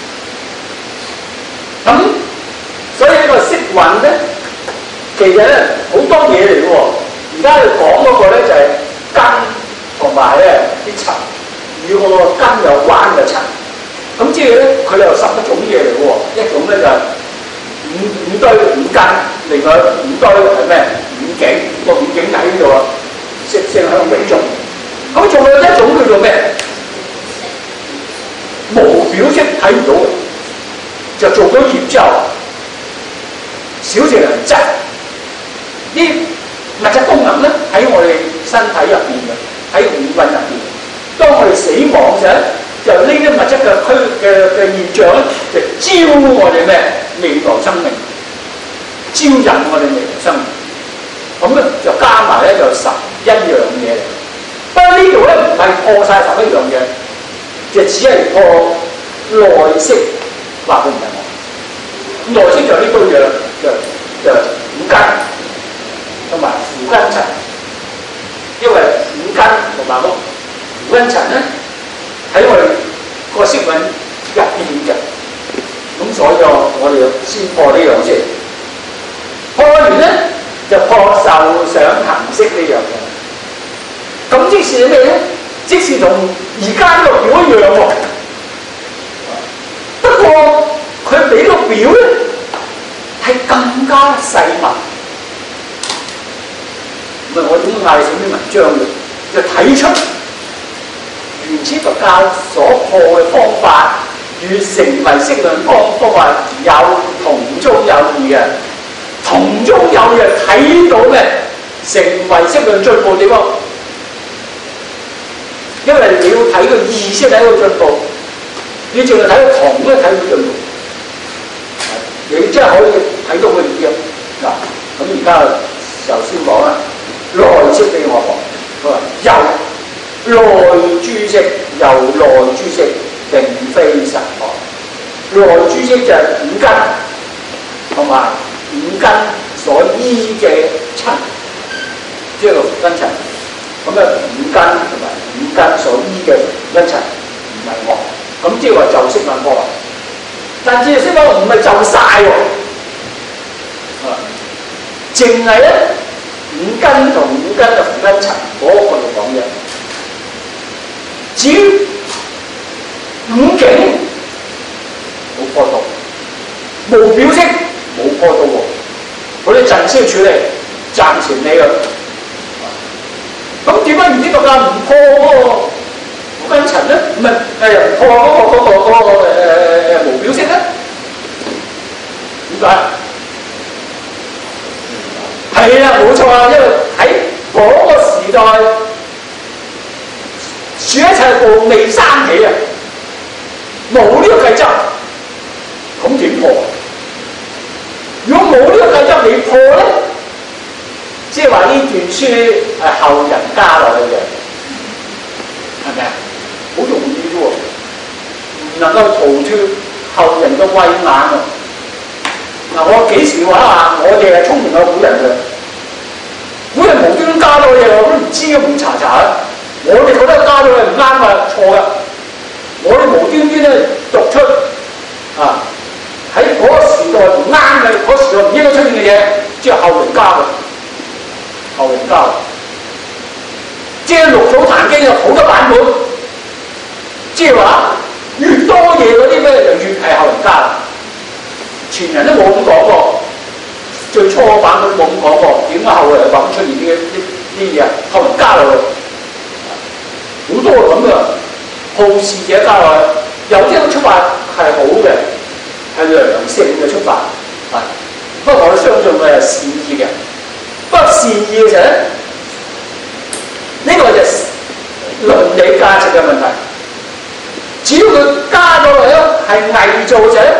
咁所以呢個色蘊咧，其實咧好多嘢嚟嘅喎。而家佢講嗰個咧就係根同埋咧啲塵，與個根有關嘅塵。咁即係咧，佢有10種嘢嚟嘅喎。一種咧就係五堆五根，另外五堆係咩？五境，個五境喺呢度啊，色聲香味觸。咁仲有一種叫做咩？無表色睇唔到嘅，就做咗業之後，小成人質。啲物質功能咧喺我哋身體入邊嘅，喺五蘊入邊。當我哋死亡嘅時候，就呢啲物質嘅現象咧，就招我哋咩未來生命，招引我哋未來生命。咁咧就加埋咧就11樣嘢嚟。不過呢度咧唔係破晒11樣嘢，就只係破內識，話佢唔係我。內識就呢堆嘢，就五根。同埋苦根塵，因為五根同埋個苦根塵咧喺我哋個色蘊入邊嘅，咁所以我哋先破呢樣先。破完咧就破受想行識呢樣嘢。咁即是咩咧？即是同而家呢個表一樣喎。不過佢比個表咧係更加細密。唔係我點嗌寫啲文章嘅，就睇出原始佛教所破嘅方法與成唯識論方法有同中有異嘅，同中有異睇到咩？成唯識論進步點啊？因為你要睇個異先睇到進步，你淨係睇個同都睇到進步，你真係可以睇到個異啊！嗱，咁而家就先講啦。內識俾我講，佢話由內諸識，由內諸識並非實學。內諸識就係五根同埋五根所依嘅塵，即係個苦根塵。咁咧五根同埋五根所依嘅根塵唔係我，咁即係話就識問我。但係識問唔係就晒喎，淨係咧。五根同五根嘅苦根塵嗰個嚟講嘅，至於五境冇破到，無表色冇破到喎，我哋陣先處理，暫時你啊。咁點解唔知道㗎？唔破嗰個苦根塵咧？唔係破嗰個無表色咧？點解？係啦，冇錯啊！因為喺嗰個時代，處一切部未生起啊，冇呢個計則，咁點破？如果冇呢個計則，你破咧，即係話呢段書係後人加落去嘅，係咪啊？好容易啫喎，唔能夠逃脫後人嘅慧眼啊！嗱，我幾時話我哋係聰明過古人嘅？古人無端端加咗嘢，我都唔知嘅，唔查啊！我哋覺得加咗嘢唔啱啊，錯噶！我哋無端端咧讀出啊，喺嗰個時代唔啱嘅，嗰個時代唔應該出現嘅嘢，即係後人加嘅，後人加。即係《六祖壇經》有好多版本，即係話越多嘢嗰啲咧就越係後人加。前人都冇咁講過，最初嘅版本冇咁講過，點解後來又咁出現啲嘢？後人加落去，好多係咁嘅，好事者加落去，有啲出發係好嘅，係良性嘅出發，係。不過我相信佢係善意嘅，不過善意嘅時候咧，呢個就係倫理價值嘅問題。只要佢加咗落去咧，係偽造者。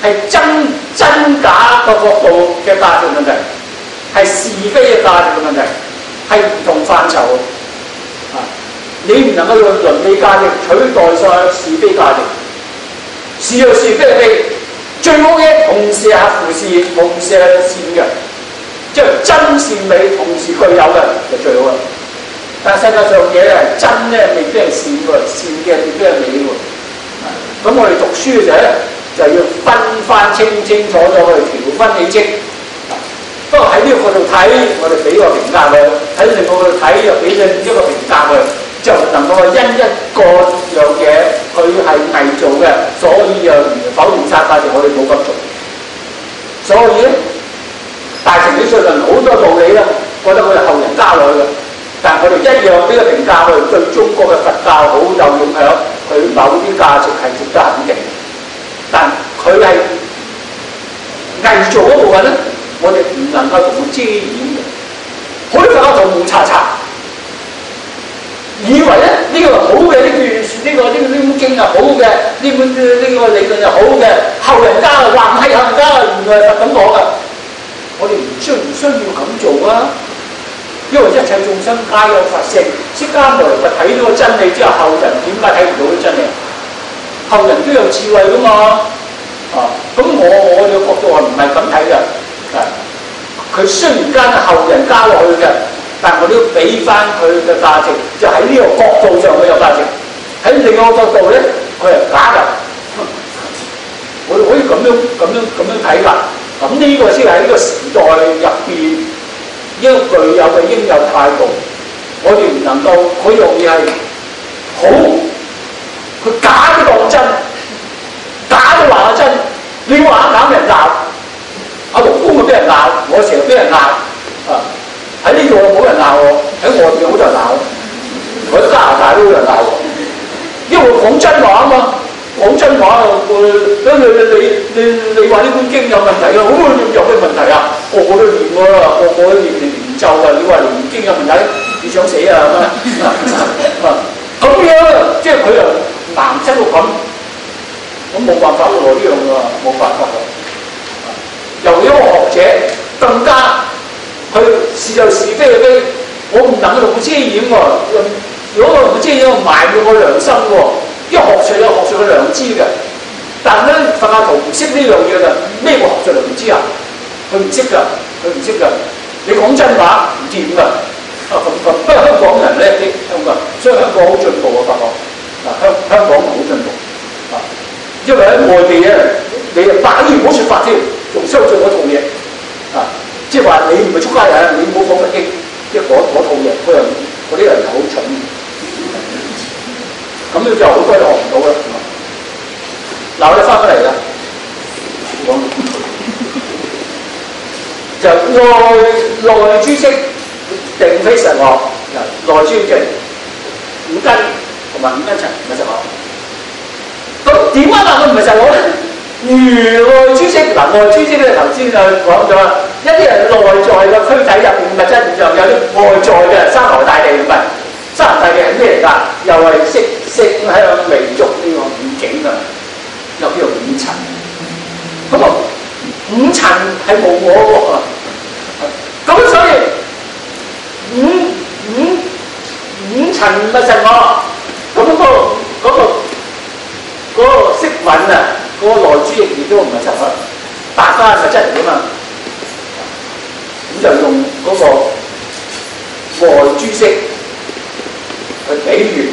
係真假個角度嘅價值問題，係是非嘅價值嘅問題，係唔同範疇啊！你唔能夠用倫理價值取代晒是非價值，是有是非非，最好嘅同時係合時，同時係善嘅，即係真善美同時具有嘅就最好啦。但係世界上嘢係真咧，未必係善喎，善嘅未必係美喎。咁我哋讀書嘅時候咧，就要分翻清清楚楚去調分理清。不過喺呢個角度睇，我哋俾個評價佢；喺另外個度睇，又俾一個評價佢，就能夠因一個樣嘢佢係偽造嘅，所以又否定晒價值，我哋冇咁做。所以咧，大乘理論好多道理啦，覺得佢係後人加落去嘅。但係我哋一樣俾個評價佢，對中國嘅佛教好有影響，佢某啲價值係值得肯定。但佢係偽造嗰部分咧，我哋唔能夠同佢遮掩嘅。好多佛教徒蒙查查，以為咧呢個好嘅呢本經係好嘅，呢個理論係好嘅，後人加嘅話唔係後人加嘅，原來係咁講嘅。我哋唔需要咁做啊！因為一切眾生皆有佛性，釋迦牟尼佛睇到個真理之後，後人點解睇唔到個真理？後人都有智慧噶嘛，咁我嘅角度係唔係咁睇嘅？佢雖然間係後人加落去嘅，但我都要俾翻佢嘅價值，就喺呢個角度上佢有價值。喺另外個角度咧，佢係假嘅。我哋可以咁樣睇㗎。咁呢個先係呢個時代入邊應具有嘅應有態度，我哋唔能夠嗰樣嘢係好，佢假都當真，假都話真。你話假俾人鬧，阿勞工就俾人鬧，我成日俾人鬧啊！喺呢度冇人鬧我，喺外邊好多人鬧，我喺加拿大都有人鬧我，因為我講真話啊嘛。講真話你話呢本經有問題啊？咁有咩問題啊？個個都念喎，個個都念咒啊！你話念經有問題，你想死啊？咁樣即係佢又難出到咁，冇辦法喎呢樣喎，冇辦法喎。由於一個學者更加佢是就，是非嘅非，我唔能夠同佢遮掩喎。如果我同佢遮掩，我埋沒我良心喎。因為學術有學術嘅良知嘅，但係咧佛教徒唔識呢樣嘢㗎，咩叫學術良知啊？佢唔識㗎，你講真話唔掂㗎，不過香港人叻啲，所以香港好進步啊！發覺香港好進步啊，因為喺外地咧，你百依唔好説法添，仲收咗嗰套嘢啊，即係話你唔係出家人，你唔好講佛經，即係嗰套嘢，嗰啲人好蠢。咁樣就好多人學唔到啦。嗱，我哋翻返嚟啦，就內諸釋定非實我，內諸嘅五根同埋五根塵唔係實我。咁點解話佢唔係實我咧？如內諸釋嗱，內諸釋咧頭先就講咗啦，一啲係內在嘅軀體入邊物質現象，有啲外在嘅山河大地唔係。山河大地係咩嚟㗎？又係色香味觸呢個五境啊，又叫做五塵。咁啊，五塵係無我喎。咁所以五塵咪實我。咁嗰個色蘊啊，嗰個內諸亦都唔係實我，大家係實質嚟㗎嘛。咁就用嗰個外諸釋去比喻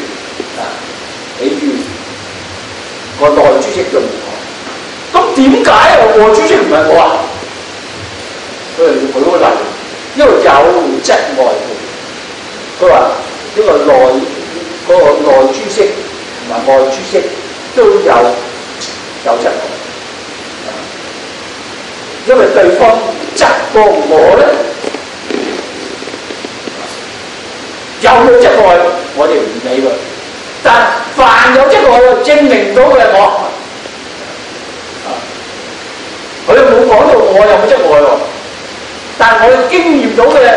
個內諸釋嘅唔同。咁點解外諸釋唔係我啊？佢要舉個例，因為有質外佢話呢個內諸釋同埋外諸釋都有質外，因為對方質過我咧。有冇質外，我哋唔理佢。但凡有質外，證明到佢係我。佢冇講到我有冇質外喎。但係我經驗到嘅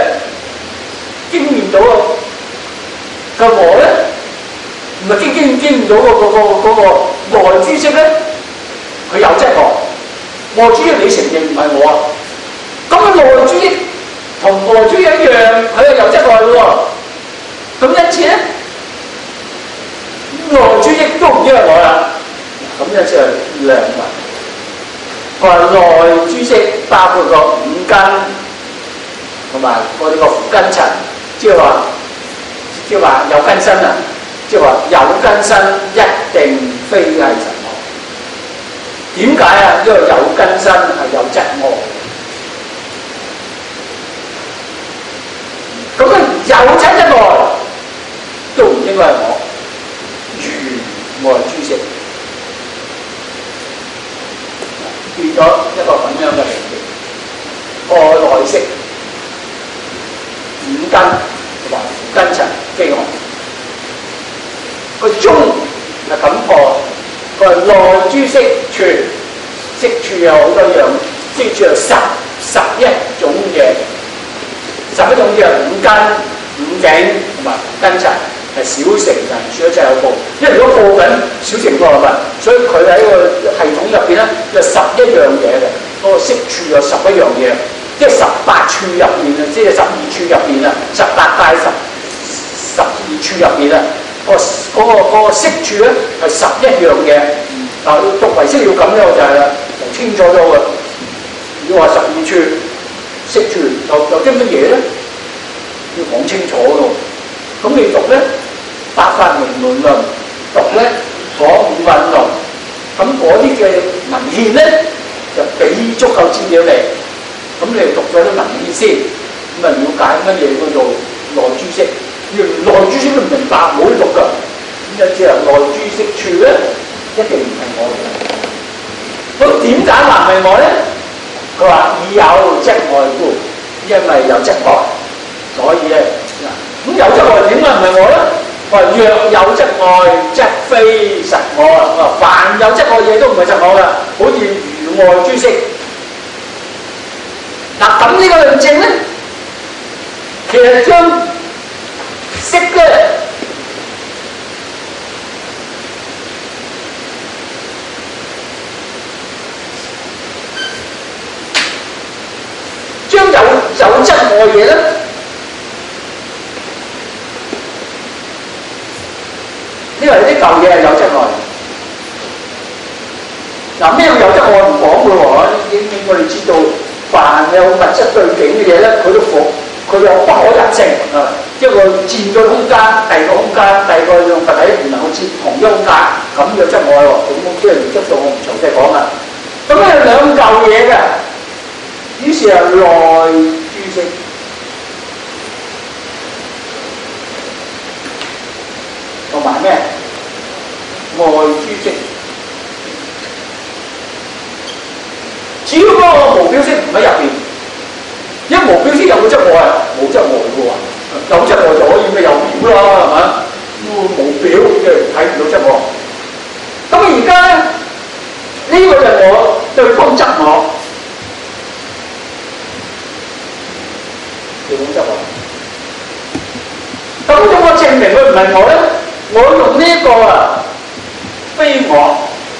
我咧，唔係經驗到嗰個內諸釋咧，佢有質外。 外主席你承認唔係我啊？咁內主席同外主席一樣，佢係有質外嘅喎。咁因此咧，內主席都唔知係我啦。咁因此係兩位。佢話內主席包括個五根同埋我哋個附根塵，即係話有根身啊！即係話有根身一定非係實我。點解啊？因為有根身係有質我。咁啊有質質外都唔應該係我，如外主席變咗一個咁樣嘅定義。個內息五根同埋根塵非我。個中係咁破，佢係內諸色處，色處有好多樣，色處有11種嘢，11種嘢五根、五境同埋根塵係小乘人數一齊有報，因為如果報緊小乘個係咪？所以佢喺個系統入邊咧有11樣嘢嘅，嗰個色處有11樣嘢，即係18處入邊啊，即係12處入邊啊，18界12處入邊啊。嗰個色處咧係11樣嘢，嗱讀唯識要咁樣就係啦，就清楚咗嘅。如果話12處色處有啲乜嘢咧，要講清楚咯。咁你讀咧《百法明門論》，讀咧講五蘊論，咁嗰啲嘅文獻咧就俾足夠資料你。咁你讀咗啲文獻先，咁啊了解乜嘢叫做內諸色。連內諸色都唔明白，冇得讀㗎。咁因此啊，內諸色處咧，一定唔係我嘅。咁點解話唔係我咧？佢話以有質外故，因為有質外，所以咧，咁有質外點解唔係我咧？佢話若有質外，則非實我啊！凡有質外嘢都唔係實我㗎，好似如外諸色。嗱，咁呢個論證咧，其實將色咧，將有質外嘢咧，呢個啲舊嘢係有質外。嗱，咩叫有質外唔講嘅喎？我哋知道，凡有物質對境嘅嘢咧，佢有不可入性啊！一個佔咗空間，第二個空間，第二個用物體唔能夠佔同一空間，咁有質外喎。咁即係質素我唔詳細講啦。咁咧兩嚿嘢嘅，於是係內諸色同埋咩外諸色。只要嗰個無表色唔喺入邊，因為無表色有冇質外啊？冇質外嘅喎。有質外就可以咩有表啦，係嘛？冇表即係睇唔到質外。咁而家呢個就係我對方質我，對方質我。咁點我證明佢唔係我咧？我用呢一個啊，非我。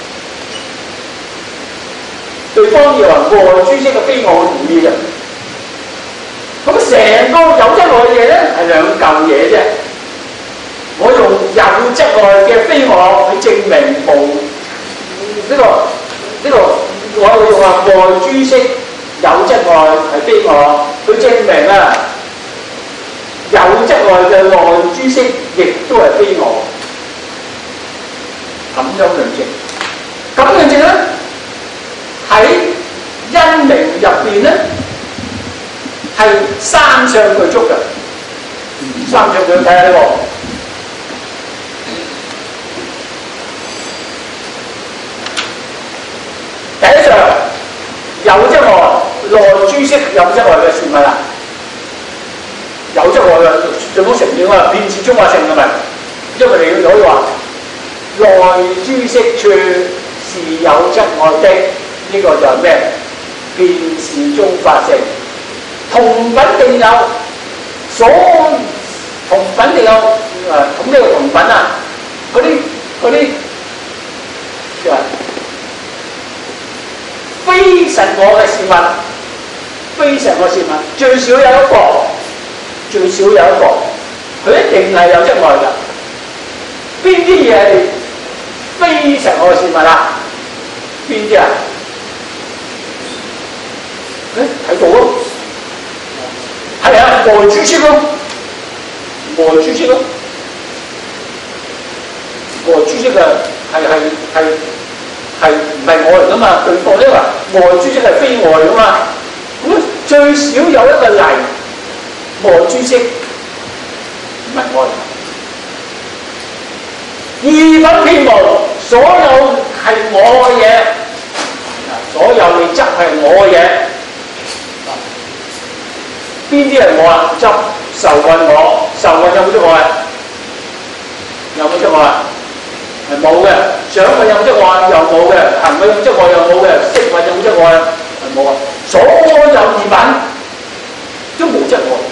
對方以為外諸色嘅非我唔意嘅。咁成個有質外嘅嘢咧係兩嚿嘢啫。我用有質外嘅非我去證明無我用話外諸色有質外係非我，去證明啊有質外嘅內諸色亦都係非我。咁樣論證，咁論證咧喺因明入邊咧。係三相具足嘅，三相具足睇下呢個。第一相有質外，內諸色有質外嘅事物啦，有質外嘅最好承認啊，遍此中華性係咪？因為你可以話內諸色處是有質外的，呢、這個就係咩？遍此中法性。同品定有，同品定有咁呢個同品啊，嗰啲非神我嘅事物，非神我事物最少有一個，最少有一個，佢一定係有質礙㗎。邊啲嘢係非神我嘅事物啊？邊啲啊？睇到咯，係啊，外豬色咯，外豬色咯，外豬色嘅係唔係我嚟㗎嘛？對方呢話外豬色係非外㗎嘛？咁最少有一個例，外豬色唔係我嚟。意粉遍無，所有係我嘅嘢，所有嘅質係我嘅嘢。邊啲係我啊？執受運我，受運有冇質我啊？有冇質我啊？係冇嘅。想運有冇質我啊？又冇嘅。行運有冇質我？又冇嘅。識運有冇質我啊？係冇啊。所有異品都冇質我。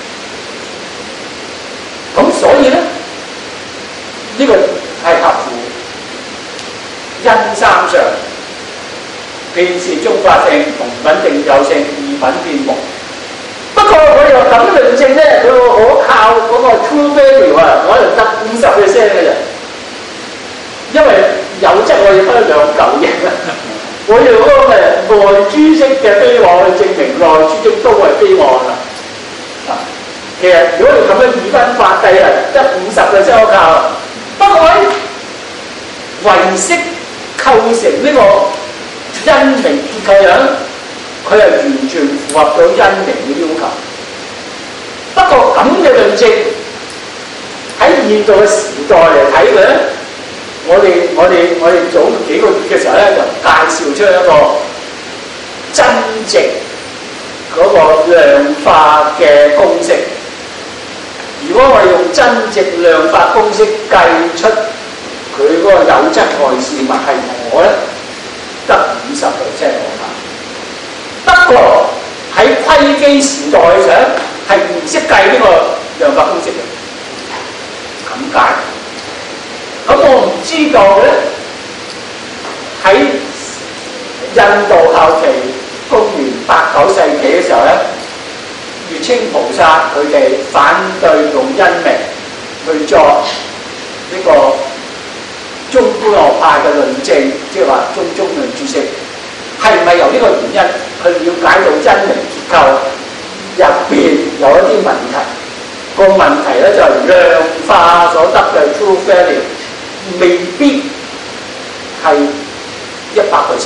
咁所以咧，呢個係合乎因三相，變是中法性，同品定有性，異品遍無。不過佢又咁論證咧，佢可靠嗰個 true value 啊，我就得50%嘅啫。因為有質我要分兩嚿嘢，我要嗰個內豬色嘅非我去證明內豬色都係非我啦。其實如果你咁樣二分法計啊，得50%可靠。不過喺唯識構成呢個因明結構樣，佢係完全符合到因明嘅要求。不過咁嘅論證喺現代嘅時代嚟睇嘅咧，我哋早幾個月嘅時候咧，就介紹出一個真值嗰個量化嘅公式。如果我哋用真值量化公式計出佢嗰個有質礙事物係我咧，得50%可靠。不過喺窺基時代嘅時候係唔識計呢個量化公式嘅，咁解。咁我唔知道咧，喺印度後期公元8、9世紀嘅時候咧，月稱菩薩佢哋反對用因明去作呢個中觀學派嘅論證，即係話中論注釋，係唔係由呢個原因去了解到因明結構入邊有一啲問題？個問題咧就係量化所得嘅 true value 未必係100%，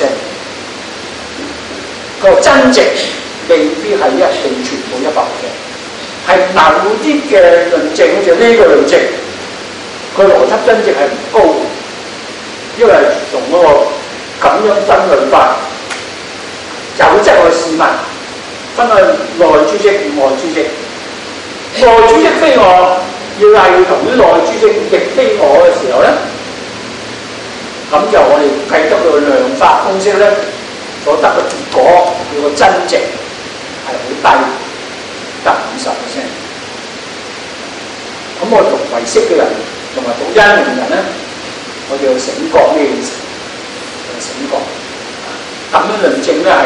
個真值未必係一定全部100%，係某啲嘅論證，好似呢個論證，佢邏輯真值係唔高嘅，因為從嗰個咁樣分類法，有質嘅事物分去內豬色與外豬色，內豬色非我，要係同啲內豬色亦非我嘅時候咧，咁就我哋計得個量化公式咧，所得嘅結果叫個真值係好低，得50%。咁我讀唯識嘅人同埋讀因明人咧，我哋要醒覺呢件事，醒覺咁樣論證咧係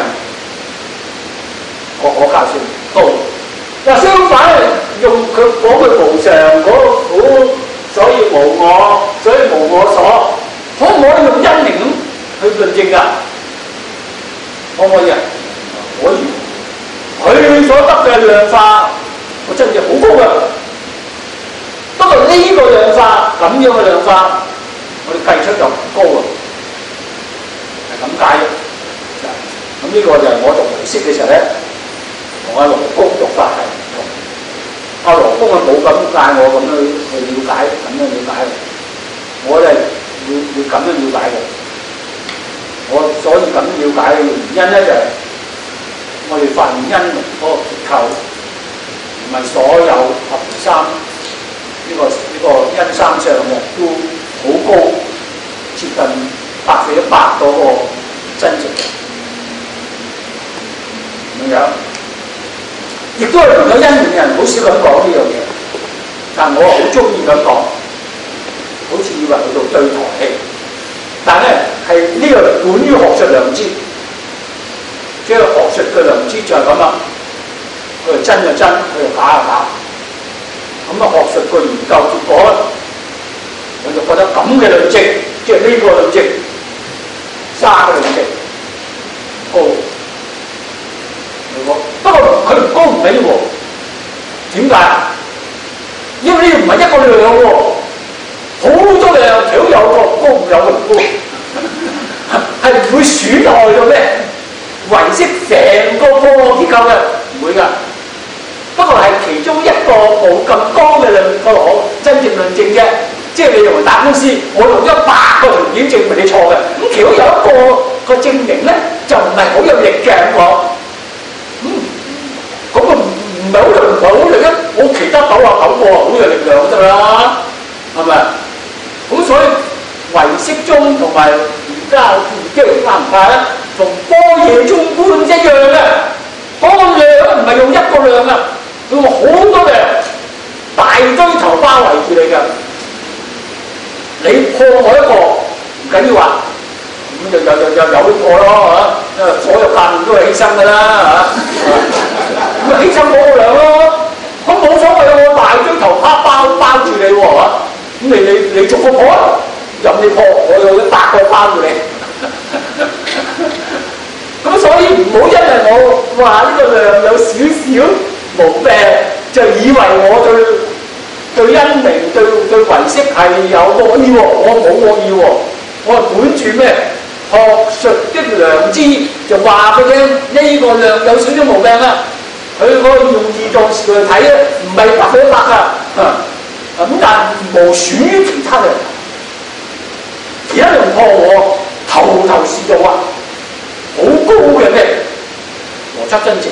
可靠性高。嗱，相反用佢講佢無常嗰苦，所以無我，所以無我所，可唔可以用因明去論證㗎？可唔可以啊？可以。佢所得嘅量化個真值好高㗎。不過呢個量化咁樣嘅量化，我哋計出就唔高啊，係咁解嘅。咁呢個就係我讀唯識嘅時候咧，同阿羅公讀法係唔同。阿羅公啊冇咁解我咁樣去了解，咁樣了解嘅。我哋要咁樣了解嘅。我所以咁了解嘅原因咧就係、我哋發現因明嗰個結構唔係所有合三。呢個因三相嘅都好高，接近100%嗰個真值咁樣，亦都係唔有因明嘅人好少咁講呢樣嘢，但我好中意咁講，好似以為去到對台戲，但咧係呢個本於學術良知， 即係學術嘅良知就係咁啦。佢係真就真，佢係假就假。咁啊，學術嘅研究結果，我就覺得咁嘅論證，即係呢個論證，沙嘅論證高。不過佢唔高唔緊要喎，點解？因為呢唔係一個量喎，好多量，條有個高唔有個唔高，係唔會損害到咩唯識成個科學結構嘅，唔會㗎。不過係其中一個冇咁高嘅論個可真正論證啫。即係你用打官司，我用100個條件證明你錯嘅，咁其中有一個證明咧，就唔係好有力嘅咁講。咁啊唔係好力，唔係好力啊！我其他99個好有力量得啦，係咪？咁所以唯識宗同埋而家即係啱唔啱咧？同般若中觀一樣嘅，嗰個量唔係用一個量啊，佢用好多量，大堆頭包圍住你㗎。你破我一個唔緊要啊，咁就有破咯嚇，所有革命都係犧牲㗎啦嚇，咁咪犧牲嗰個量咯，咁冇所謂啊！我大堆頭包住你喎嚇，咁你逐個破啊，任你破，我有100個包住你，咁所以唔好因為我話呢個量有少少毛病，就以為我對因明對唯識係有惡意喎，我冇惡意喎，我係本住咩學術的良知，就話俾你聽呢個量有少少毛病啦。佢嗰個用意作事去睇咧，唔係100%㗎，咁但無損於其他人。其他人破我頭是道啊，好高嘅咩邏輯真正。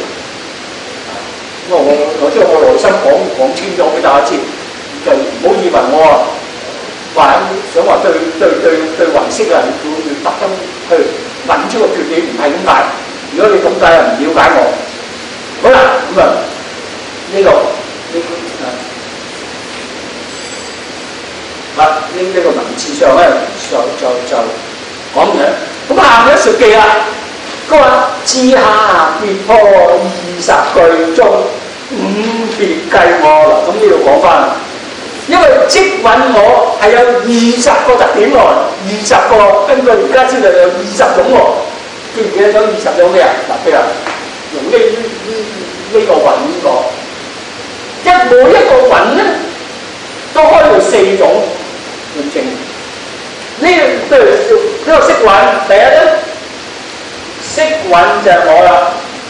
我將我內心講清楚俾大家知。就唔好以為我話想話對唯識啊，要特登去揾出個缺點，唔係咁解。如果你咁解，又唔了解我。好啦，咁啊呢個呢個文字上咧就講完啦。咁下面一述記啦，佢話自下別破20句中5別計我啦。咁呢度講翻。因為即蘊我係有20個特點喎，20個根據而家知道有20種喎，記唔記得咗20種咩啊？嗱，譬如用呢個蘊講，每一個蘊咧都開到4種論證。譬如呢個色蘊，第一咧，色蘊就係我啦。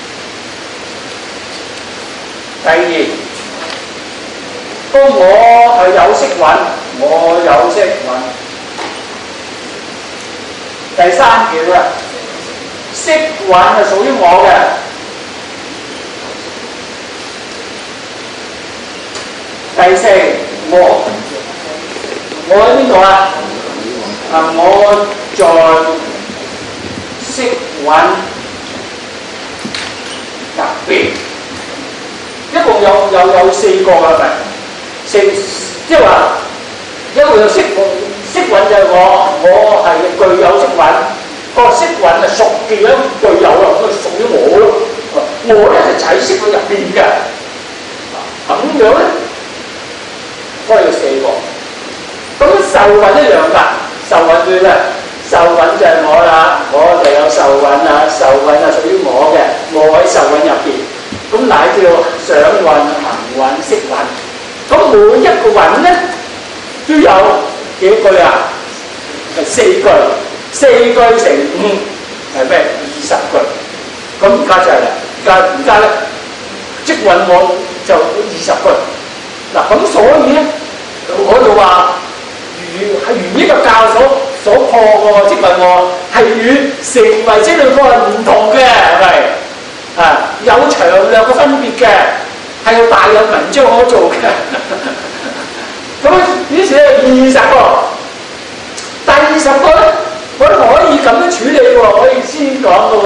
第二。當我係有色蘊，我有色蘊。第三條啊，色蘊係屬於我嘅。第四，我喺邊度啊？我在色蘊入邊，一共有4個係咪？即係話，一個有色蘊就係我係具有色蘊，個色蘊係屬嘅具有啦，咁屬於我咯。我咧就喺色蘊入邊嘅，咁樣咧，開咗4個。咁受蘊一樣㗎，受蘊對咧，受蘊就係我啦，我就有受蘊啦，受蘊係屬於我嘅，我喺受蘊入邊。咁乃叫想蘊、行蘊、識蘊。咁每一個蘊咧都有幾句啊？係4句，4句乘5係咩？20句。咁而家就係啦，而家咧即蘊我就20句。嗱，咁所以咧，我就話如呢個教所破個即蘊我係與成唯識論課係唔同嘅，係咪？啊，有長量嘅分別嘅。係有大量文章可做嘅，咁於是咧20個，第20個咧，我哋可以咁樣處理喎，可以先講嗰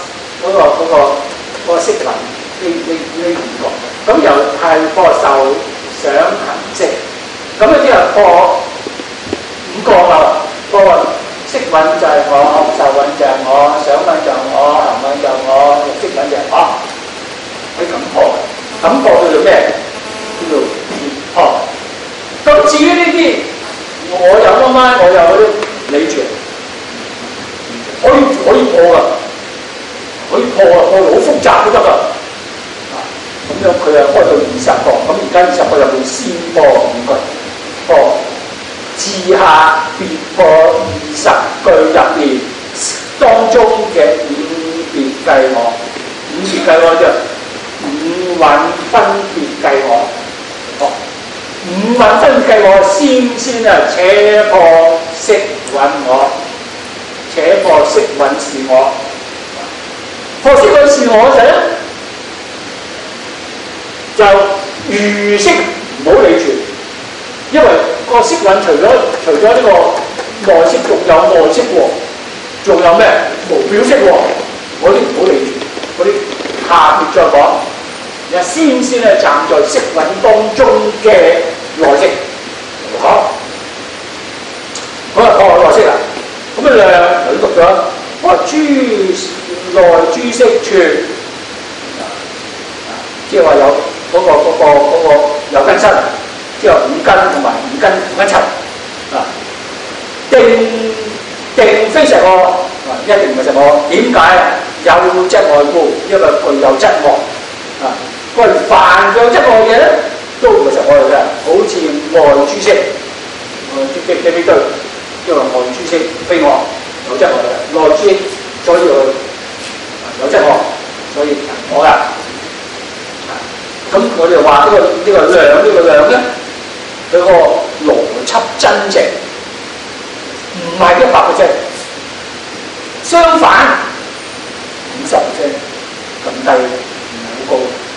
個色蘊呢5個，咁又係破受想行識，咁咧即係破5個啦，破色蘊就係我，受蘊就係我，想蘊就係我，行蘊就係我，識蘊就係我。可以咁破，咁破叫做咩？叫做撇破。咁至於呢啲，我有乜乜，我有嗰啲理住，可以破㗎，可以破啊，破到好複雜都得㗎。咁樣佢係開到20個，咁而家20個入面先破5句，破字下別破20句入面當中嘅5別計我，5別計我啫，5蘊分別計我，5蘊分別計我先啊，且破色蘊我，且破色蘊是我，破色蘊是我就咧。就如色唔好理住，因為個色蘊除咗呢個內色，仲有外色喎，仲有咩無表色喎，嗰啲唔好理住，嗰啲下邊再講。而先係站在色蘊當中嘅內色，好，咁啊破內色啦。咁啊量頭先讀咗，我話諸內諸色處，即係話有。嗰個有根身，即係5根同埋5根塵啊！定非實我，一定唔係實我。點解啊？有質外故，因為具有質我啊。佢凡有質我嘅咧，都唔係實我嚟嘅。好似外諸色，非對，因為外諸色非我，有質我嘅。內諸，所以有質我，所以我㗎。咁我哋話呢個量咧，佢個邏輯真正唔係100%，相反50%咁低，唔係好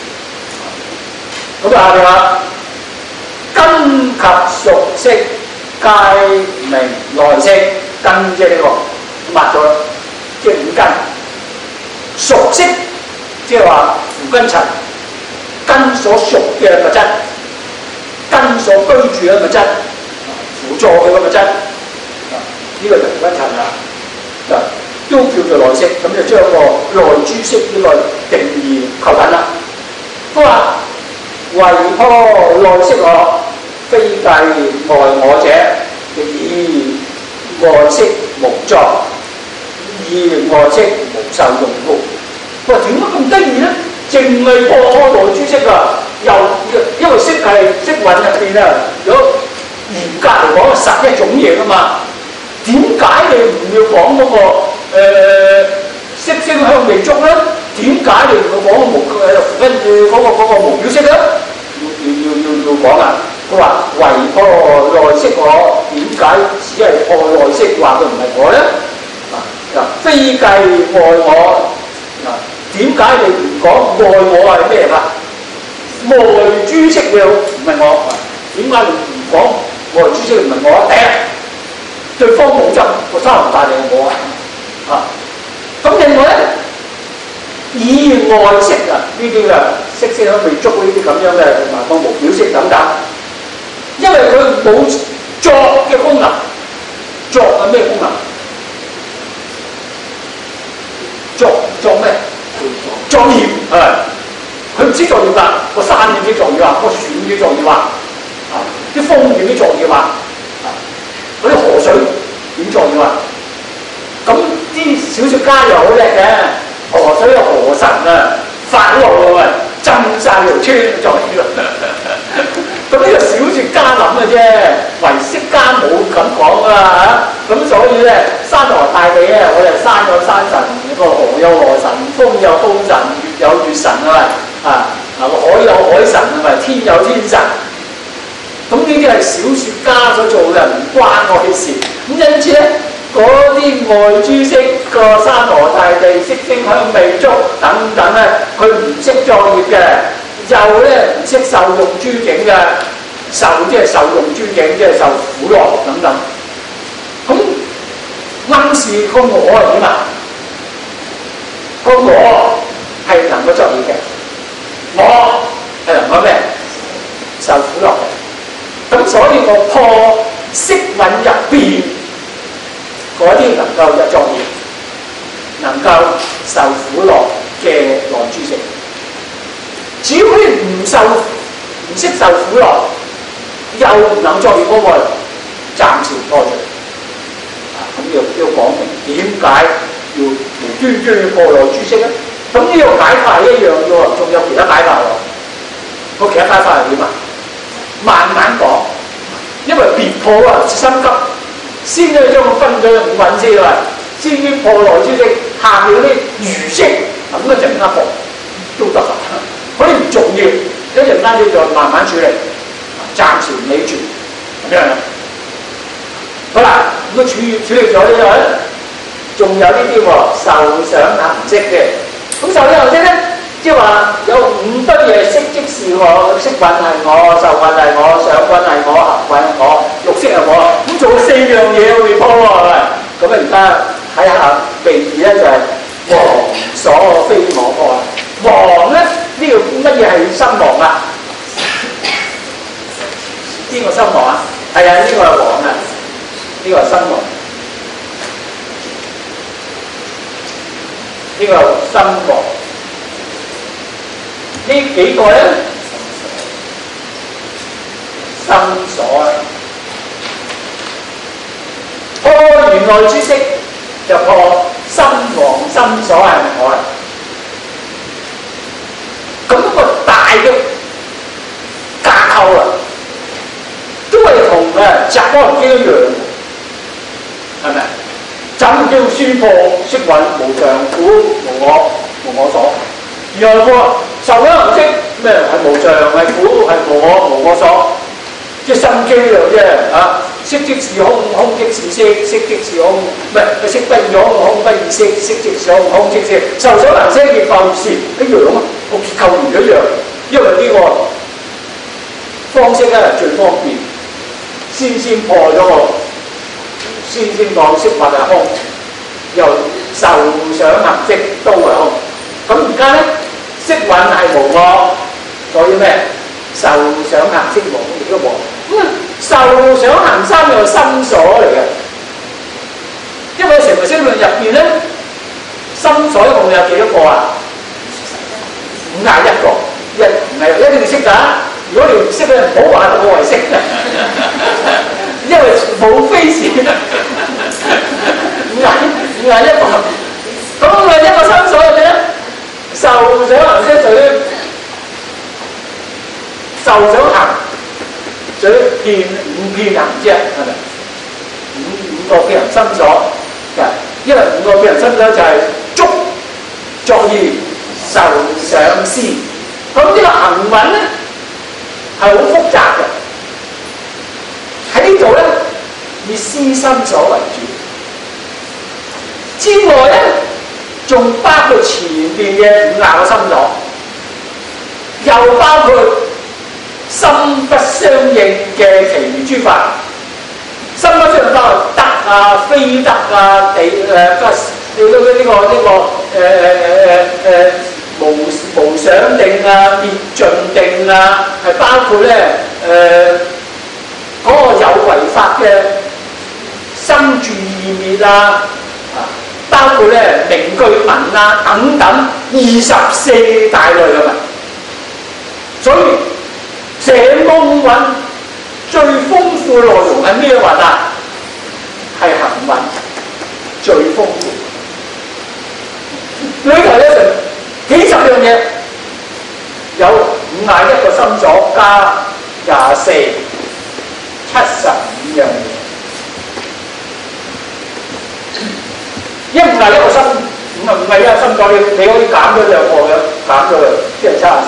高。咁下邊話根及屬色皆名內色，根即係呢個抹咗，即係5根。屬色即係話附根塵。根所屬嘅物質，根所居住嘅物質，輔助佢嘅物質，呢個就附根塵啦，都叫做內色。咁就將個內諸色呢個定義扣緊啦。佢話唯破內色我，非計外我者，以外色無作，以外色無受用故。佢話點解咁得意咧？淨係破內諸色啊！因為色係色蘊入邊啊，如果嚴格嚟講係11種嘢噶嘛，點解你唔要講嗰個色聲香味觸咧？點解你唔要講個無嗰個無表色咧？要講啊！佢話唯破內色我，點解只係破內色？話佢唔係我咧？非計外我。點解你唔講外我係咩㗎？外諸色你唔係我，點解你唔講外諸色唔係我啊？對方冇執，個三皇大帝係我啊！咁另外咧，以外色啊，呢啲啊色聲香味觸呢啲咁樣嘅，同埋個無表色等等，因為佢冇作嘅功能，作係咩功能？作咩？作業係，佢唔知作業啦。個山點知作業啊？個樹點知作業啊？啲風點知作業啊？嗰啲河水點作業啊？咁啲小説家又好叻嘅，河水嘅河神啊，發怒啊，浸晒條村作業。咁呢個小説家諗嘅啫，唯識家冇咁講啊嚇。咁所以咧，山河大地咧，我哋山有山神，個河有河神，風有風神，月有月神啊嘛，海有海神啊嘛，天有天神。咁呢啲係小説家所做嘅，唔關我嘅事。咁因此咧，嗰啲外諸色個山河大地、色聲香味觸等等咧，佢唔識作業嘅。又咧唔識受用諸境嘅，受即係受用諸境，即係受苦樂等等。咁暗示個我係點啊？個我係能夠作業嘅，我係能夠咩？受苦樂嘅。咁所以我破色蘊入邊嗰啲能夠有作業、能夠受苦樂嘅內諸性。只要佢唔識受苦樂，又唔能作業嗰個，暫時多罪。咁要講明點解要無端端破內諸色咧？咁呢個解法係一樣嘅喎，仲有其他解法喎。個其他解法係點啊？慢慢講，因為別破啊，心急，先將佢分咗五蘊先啊，先於破內諸色，下面嗰啲餘色咁啊陣間破都得啊。嗰啲唔重要，一陣間你就慢慢處理，暫時唔理住咁樣。好啦，如果處理咗呢個，仲有呢啲喎，受想行識嘅。咁受想行識咧，即係話有五堆嘢，色即是我，色蘊係我，受蘊係我，想蘊係我，行蘊係我，欲色係我。咁做4樣嘢去破喎，係咪？咁啊，而家睇下第二咧就係王所非我破啊。王咧呢個乜嘢係心王啊？邊個心王啊？係啊，呢個係王啊。呢個係心王，呢個係心王。呢幾個咧，心所啊，破完內諸色就破心王心所係我啦。咁一個大嘅架構啊，都係同《雜阿含經》一樣。係咪？怎叫宣破色蘊無常苦無我所？然後受想行識咩係無常係苦係無我所？即係心機呢度啫啊！色即是空，空即是色，色即是空，唔係色不異空，空不異色，色即是空，空即是受想行識亦復如是一樣啊！個結構唔一樣，因為呢個方式咧係最方便，先破咗個。先講色蘊係空，又受想行識都係空。咁而家咧，色蘊係無我，所以咩？受想行識無亦都無。咁啊，受想行三樣心所嚟嘅。因為成個色論入邊咧，心所一共有幾多個啊？51個，一定要識㗎。如果你唔識咧，唔好話我係識。因為冇非時51個，咁51個心所嘅咧，受想行識屬於受想行，屬於五遍行啫，係咪？五個遍行心所嘅，因為五個遍行心所就係觸、作意、受、想、思。咁呢個行蘊咧係好複雜嘅。喺呢度咧，以思心所為主，之外咧，仲包括前邊嘅50個心所，又包括心不相應嘅其餘諸法。心不相應包括得啊、非得啊、無想定啊、滅盡定啊，係包括咧嗰個有為法嘅心住意滅啊，包括咧名句文啊等等24大類嘅物。所以成個五蘊最豐富嘅內容係咩蘊啊？係行蘊最豐富。裏頭咧成幾十樣嘢，有51個心所加24。75樣嘢，一51個心，51個心所，你可以減咗2個嘅，減咗佢，即係73，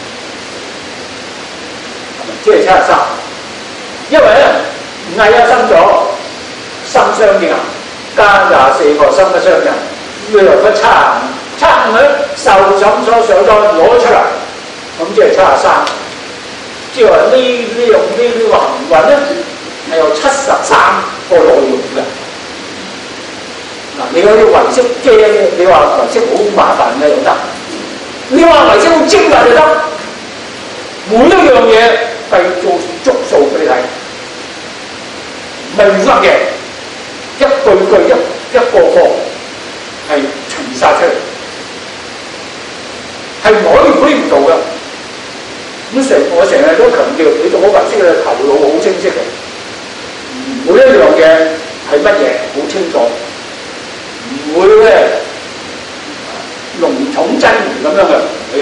即係73。因為咧51心所心相應，加24個心不相應，佢又得75咧受心所上咗攞出嚟，咁即係73。即係話呢個行蘊咧係有73個內容嘅。嗱，你可以唯識驚，你話唯識好麻煩嘅又得，你話唯識好精密就得，每一樣嘢計做足數俾你睇，唔係亂噏嘅，一句句晰嘅，每一樣嘢係乜嘢好清楚，唔會咧籠統真言咁樣嘅一樣。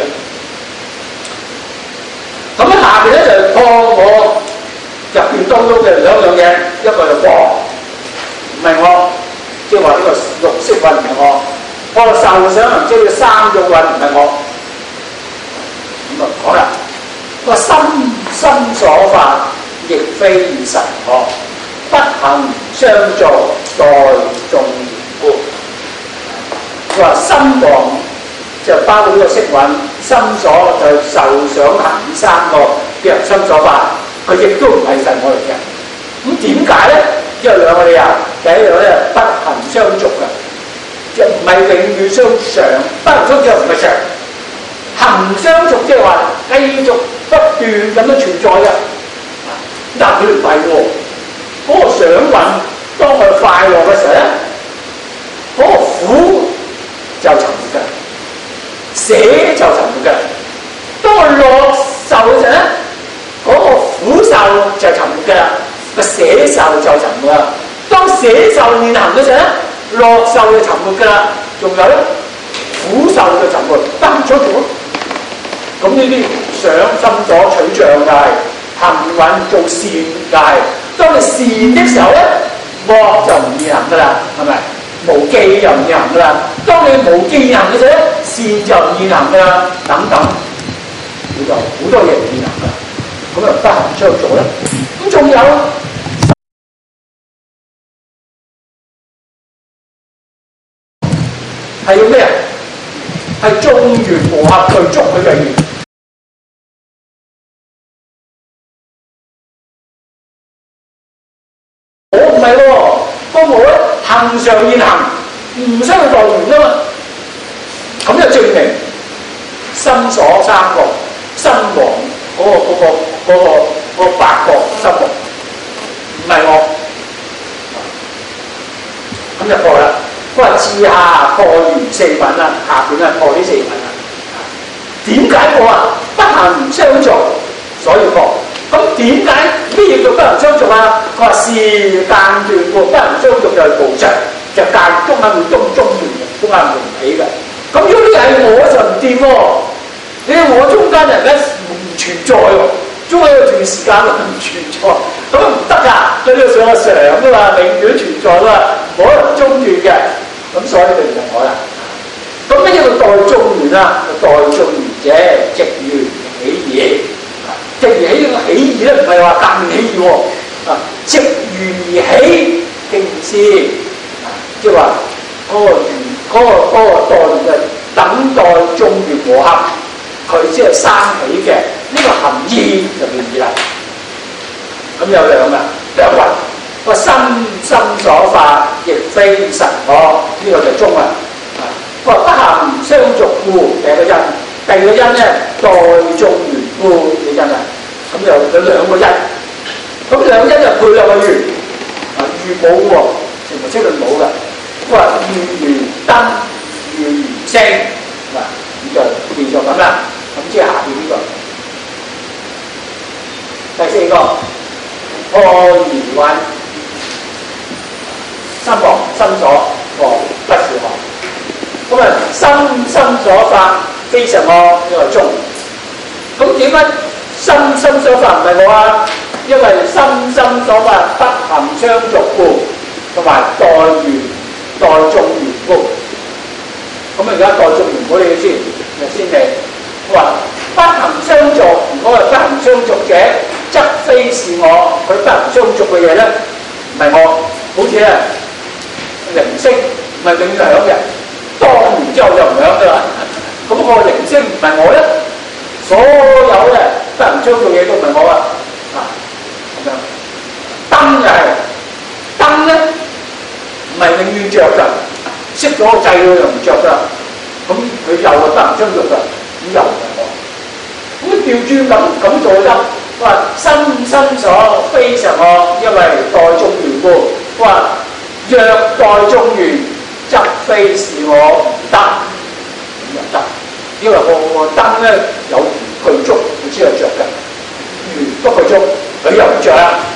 咁下邊咧就破我入邊當中嘅兩樣嘢，一個就破，唔係我，即係話呢個綠色運唔係我，破受想即係三種運唔係我。咁啊講啦，個心所法，亦非實我，不行相續，待眾緣故。佢話心王就包括呢個色蘊，心所就受想行呢三個叫人心所法，佢亦都唔係實我嚟嘅。咁點解咧？因為兩個理由，第一樣咧不行相續嘅，就唔係永遠相常，不行相續唔係常，行相續即係話繼續不斷咁樣存在嘅。但佢唔係喎，嗰個想蘊當佢快樂嘅時候咧，嗰個苦就沉沒嘅，捨就沉沒嘅。當佢樂受嘅時候咧，嗰個苦受就沉沒嘅，個捨受就沉沒啦。當捨受現行嘅時候咧，樂受就沉沒㗎啦。仲有咧，苦受就沉沒，不行相續咯。咁呢啲想心所取像就係行蘊做善就係，當你善的時候咧，惡就唔現行㗎啦，係咪？無記就唔現行㗎啦。當你無記現行嘅時候咧，善就唔現行㗎啦，等等，佢就好多嘢唔現行㗎。咁又不行相續咧。咁仲有係要咩啊？係眾緣和合具足佢嘅緣。我唔係喎，個我咧行常現行，唔需要待緣㗎嘛。咁就證明心所三個心王嗰個八個心王唔係我。咁就破啦。佢話自下破緣四品啦，下邊啊破呢四品啦。點解破啊？不行相續，所以破。咁點解咩叫不行相續啊？佢話是間斷過，不行相續就係無常，就間中間會中間會唔起嘅。咁如果呢係我就唔掂喎，你我中間人咧唔存在喎，中間有段時間都唔存在，咁唔得㗎，佢呢個上個常㗎嘛，永遠存在㗎嘛，冇可能中斷嘅。咁所以就唔係我啦。咁咩叫做待眾緣啊？待眾緣者，直緣起義。直緣起呢個起義咧，唔係話革命起義喎。啊，直緣而起嘅意思，即係話嗰個待緣嘅等待眾緣和合，佢先係生起嘅。呢個含義就變異啦。咁有兩運。個心所法，亦非實我，呢個就中文。佢話不行相續故，第一個因。第二個因咧，待眾緣故嘅因啊。咁有兩個因。咁兩因就配兩個緣。緣冇喎，全部出嚟冇㗎。佢話緣燈，緣聲。咁就變咗咁啦。咁即係下邊呢個。第四個破緣蘊。心王心所和不是我，咁啊心所法非實我，呢個中。咁點解心所法唔係我啊？因為心所法不行相續故，同埋待眾緣故。咁而家待眾緣故你要先嚟，佢話不行相續，如果係不行相續者，則非是我。佢不行相續嘅嘢咧，唔係我，好似咧。鈴聲唔係永響嘅，當完之後就唔響㗎啦。咁個鈴聲唔係我咧，所有嘅不行相續嘢都唔係我啊。咁樣燈就係燈咧，唔係永遠着㗎，熄咗個掣佢就唔着㗎。咁佢又係不行相續㗎，咁又唔係我。咁調轉咁做得，話心所非實我，因為待眾緣故。話若待眾緣，則非是我，唔得，咁又得。因為個燈咧有具足，佢先係着嘅，緣不具足，佢又唔着啦。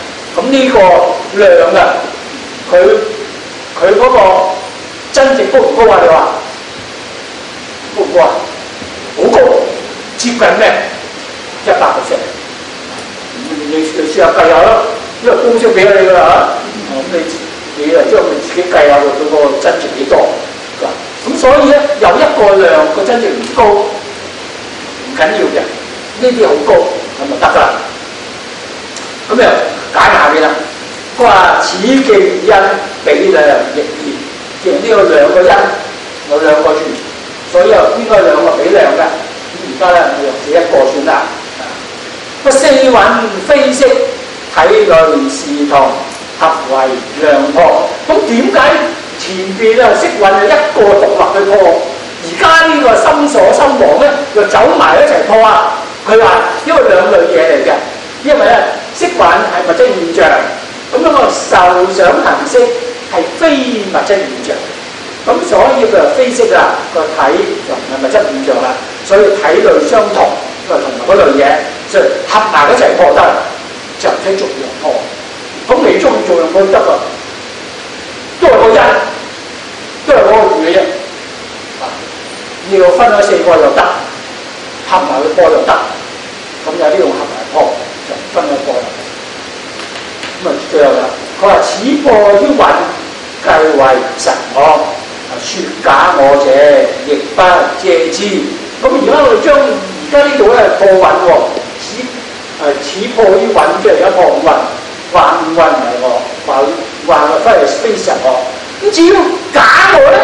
呢個量啊，佢嗰個增值高唔高啊？你話高唔高啊？好高，接近咩？100%。你試下計下啦，因為公式俾咗你㗎啦嚇，咁你啊將佢自己計下佢個增值幾多㗎？咁所以咧，有一個量個增值唔高唔緊要嘅，呢啲好高咁就得㗎啦。咁又解下邊啦。佢話此記因比量亦然，既然呢個兩個因有兩個處，所以又應該兩個比量嘅。咁而家咧，我用這一個算啦。個四蘊非色，體類視同，合為量破。咁點解前邊啊色蘊係一個獨立去破，而家呢個心所心王咧又走埋一齊破啊？佢話因為兩類嘢嚟嘅，因為咧色蘊係物質現象，咁樣個受想行識係非物質現象，咁所以佢就非色啦，個體就唔係物質現象啦，所以體類相同，佢同埋嗰類嘢。就合埋一齊破得，就唔使逐樣破。咁你中意做樣破得啊？都係個因，都係嗰個語嘅啫。要分開4個又得，合埋去破又得。咁有啲用合埋破，就分開破。咁啊最後啦，佢話此破於蘊，計為實我，説假我者，亦不借之。咁而家我哋將而家呢度咧破蘊喎。此破於蘊，即係而家破五蘊，話五蘊唔係我，話翻係非實我。咁只要假我咧，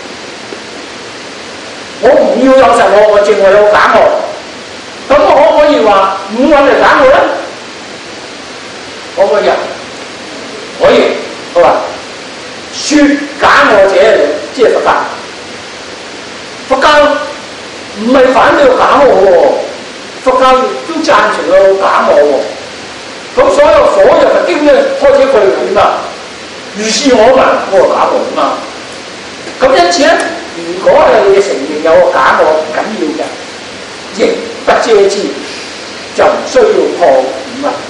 我唔要有實我，我淨係有假我。咁我可唔可以話五蘊係假我咧？可唔可以啊？可以。佢話説假我者，即係佛教。佛教唔係反對假我喎。佛教都贊成個假我喎，咁所有火入佛經咧開始佢點啊？如是我聞，嗰個假我啊嘛。咁因此咧，如果係你承認有個假我唔緊要嘅，亦不遮之，就唔需要破五蘊，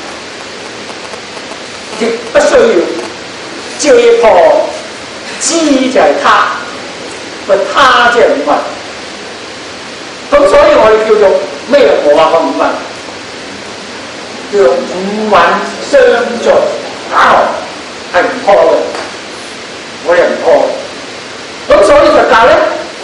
亦不需要遮破知就係他，個他即係五蘊。咁所以我哋叫做咩我啊？個五蘊叫做五蘊相續假我，係唔破嘅，我哋唔破。咁所以佛教咧，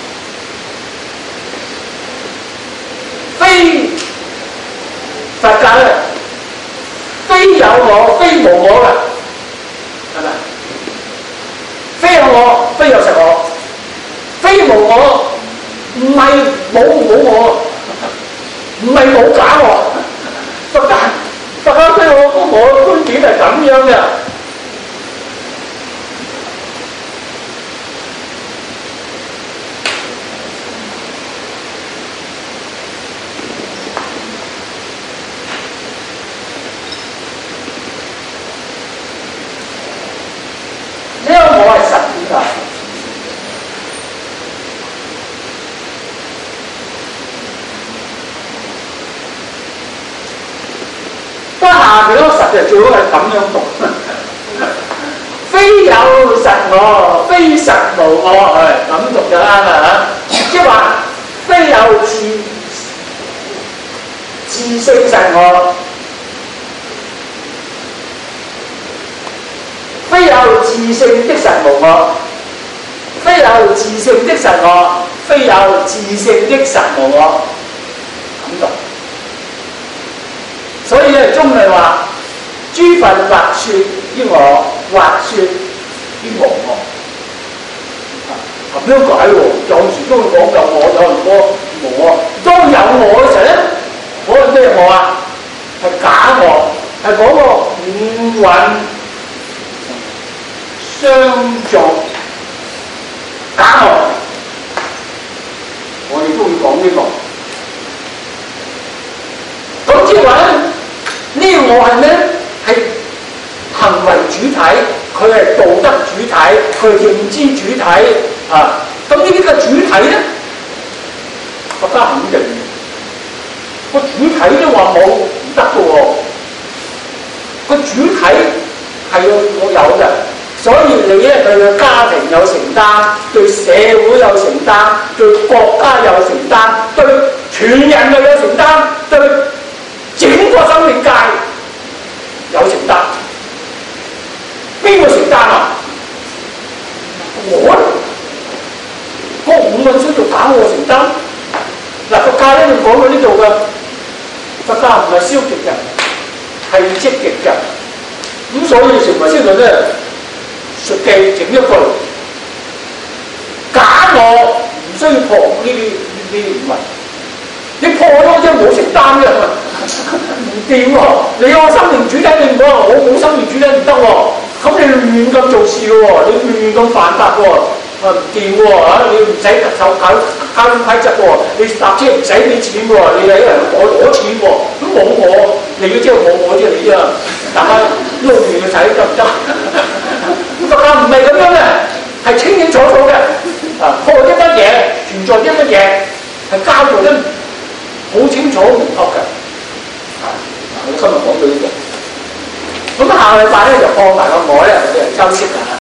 非佛教咧，非有我，非無我嘅，係咪？非有我，非有實我，非無我。唔係冇我，唔係冇假我。佛教對我嘅觀點係咁樣嘅。呢個我係實點㗎？下邊嗰個實就最好係咁樣讀，非有實我，非實無我，係咁讀就啱啦嚇。即係話非有自性實我，非有自性的實無我，非有自性的實我，非有自性的實無我，咁讀。所以咧，中論話諸佛或說於我，或說於無我，咁樣解喎。有時都會講有我，有人講無我。當有我嘅時候咧，嗰個咩我啊？係假我，係嗰個五蘊相續假我。我哋都會講呢個。咁即係話咧。呢個我係咩？係行為主體，佢係道德主體，佢係認知主體啊！咁呢啲嘅主體咧，佛家肯定個主體都話冇唔得嘅喎。個主體係要有嘅。所以你咧對個家庭有承擔，對社會有承擔，對國家有承擔，對全人類有承擔，對整個生命界有承擔。邊個承擔啊？我5個需要打我承擔。嗱，佛教一路講到呢度嘅，佛教唔係消極嘅，係積極嘅。咁所以成唯識論咧，實際整一句假我唔需要破呢啲唔係，你破咗即係冇承擔嘅，唔掂喎！你有生命主體，你唔好話我冇生命主體唔得喎，咁你亂咁做事嘅喎，你亂咁犯法嘅喎。唔掂喎嚇！你唔使受交通規則喎，你搭車唔使俾錢喎，你係因為攞錢喎，咁冇我，你要知道冇我即係你啊！大家撈亂去睇得唔得？咁佛教唔係咁樣嘅，係清清楚楚嘅。破啲乜嘢，存在啲乜嘢，係交代得好清楚明確嘅。我今日講到呢度，咁下個禮拜咧就放埋個我咧，我哋休息啊。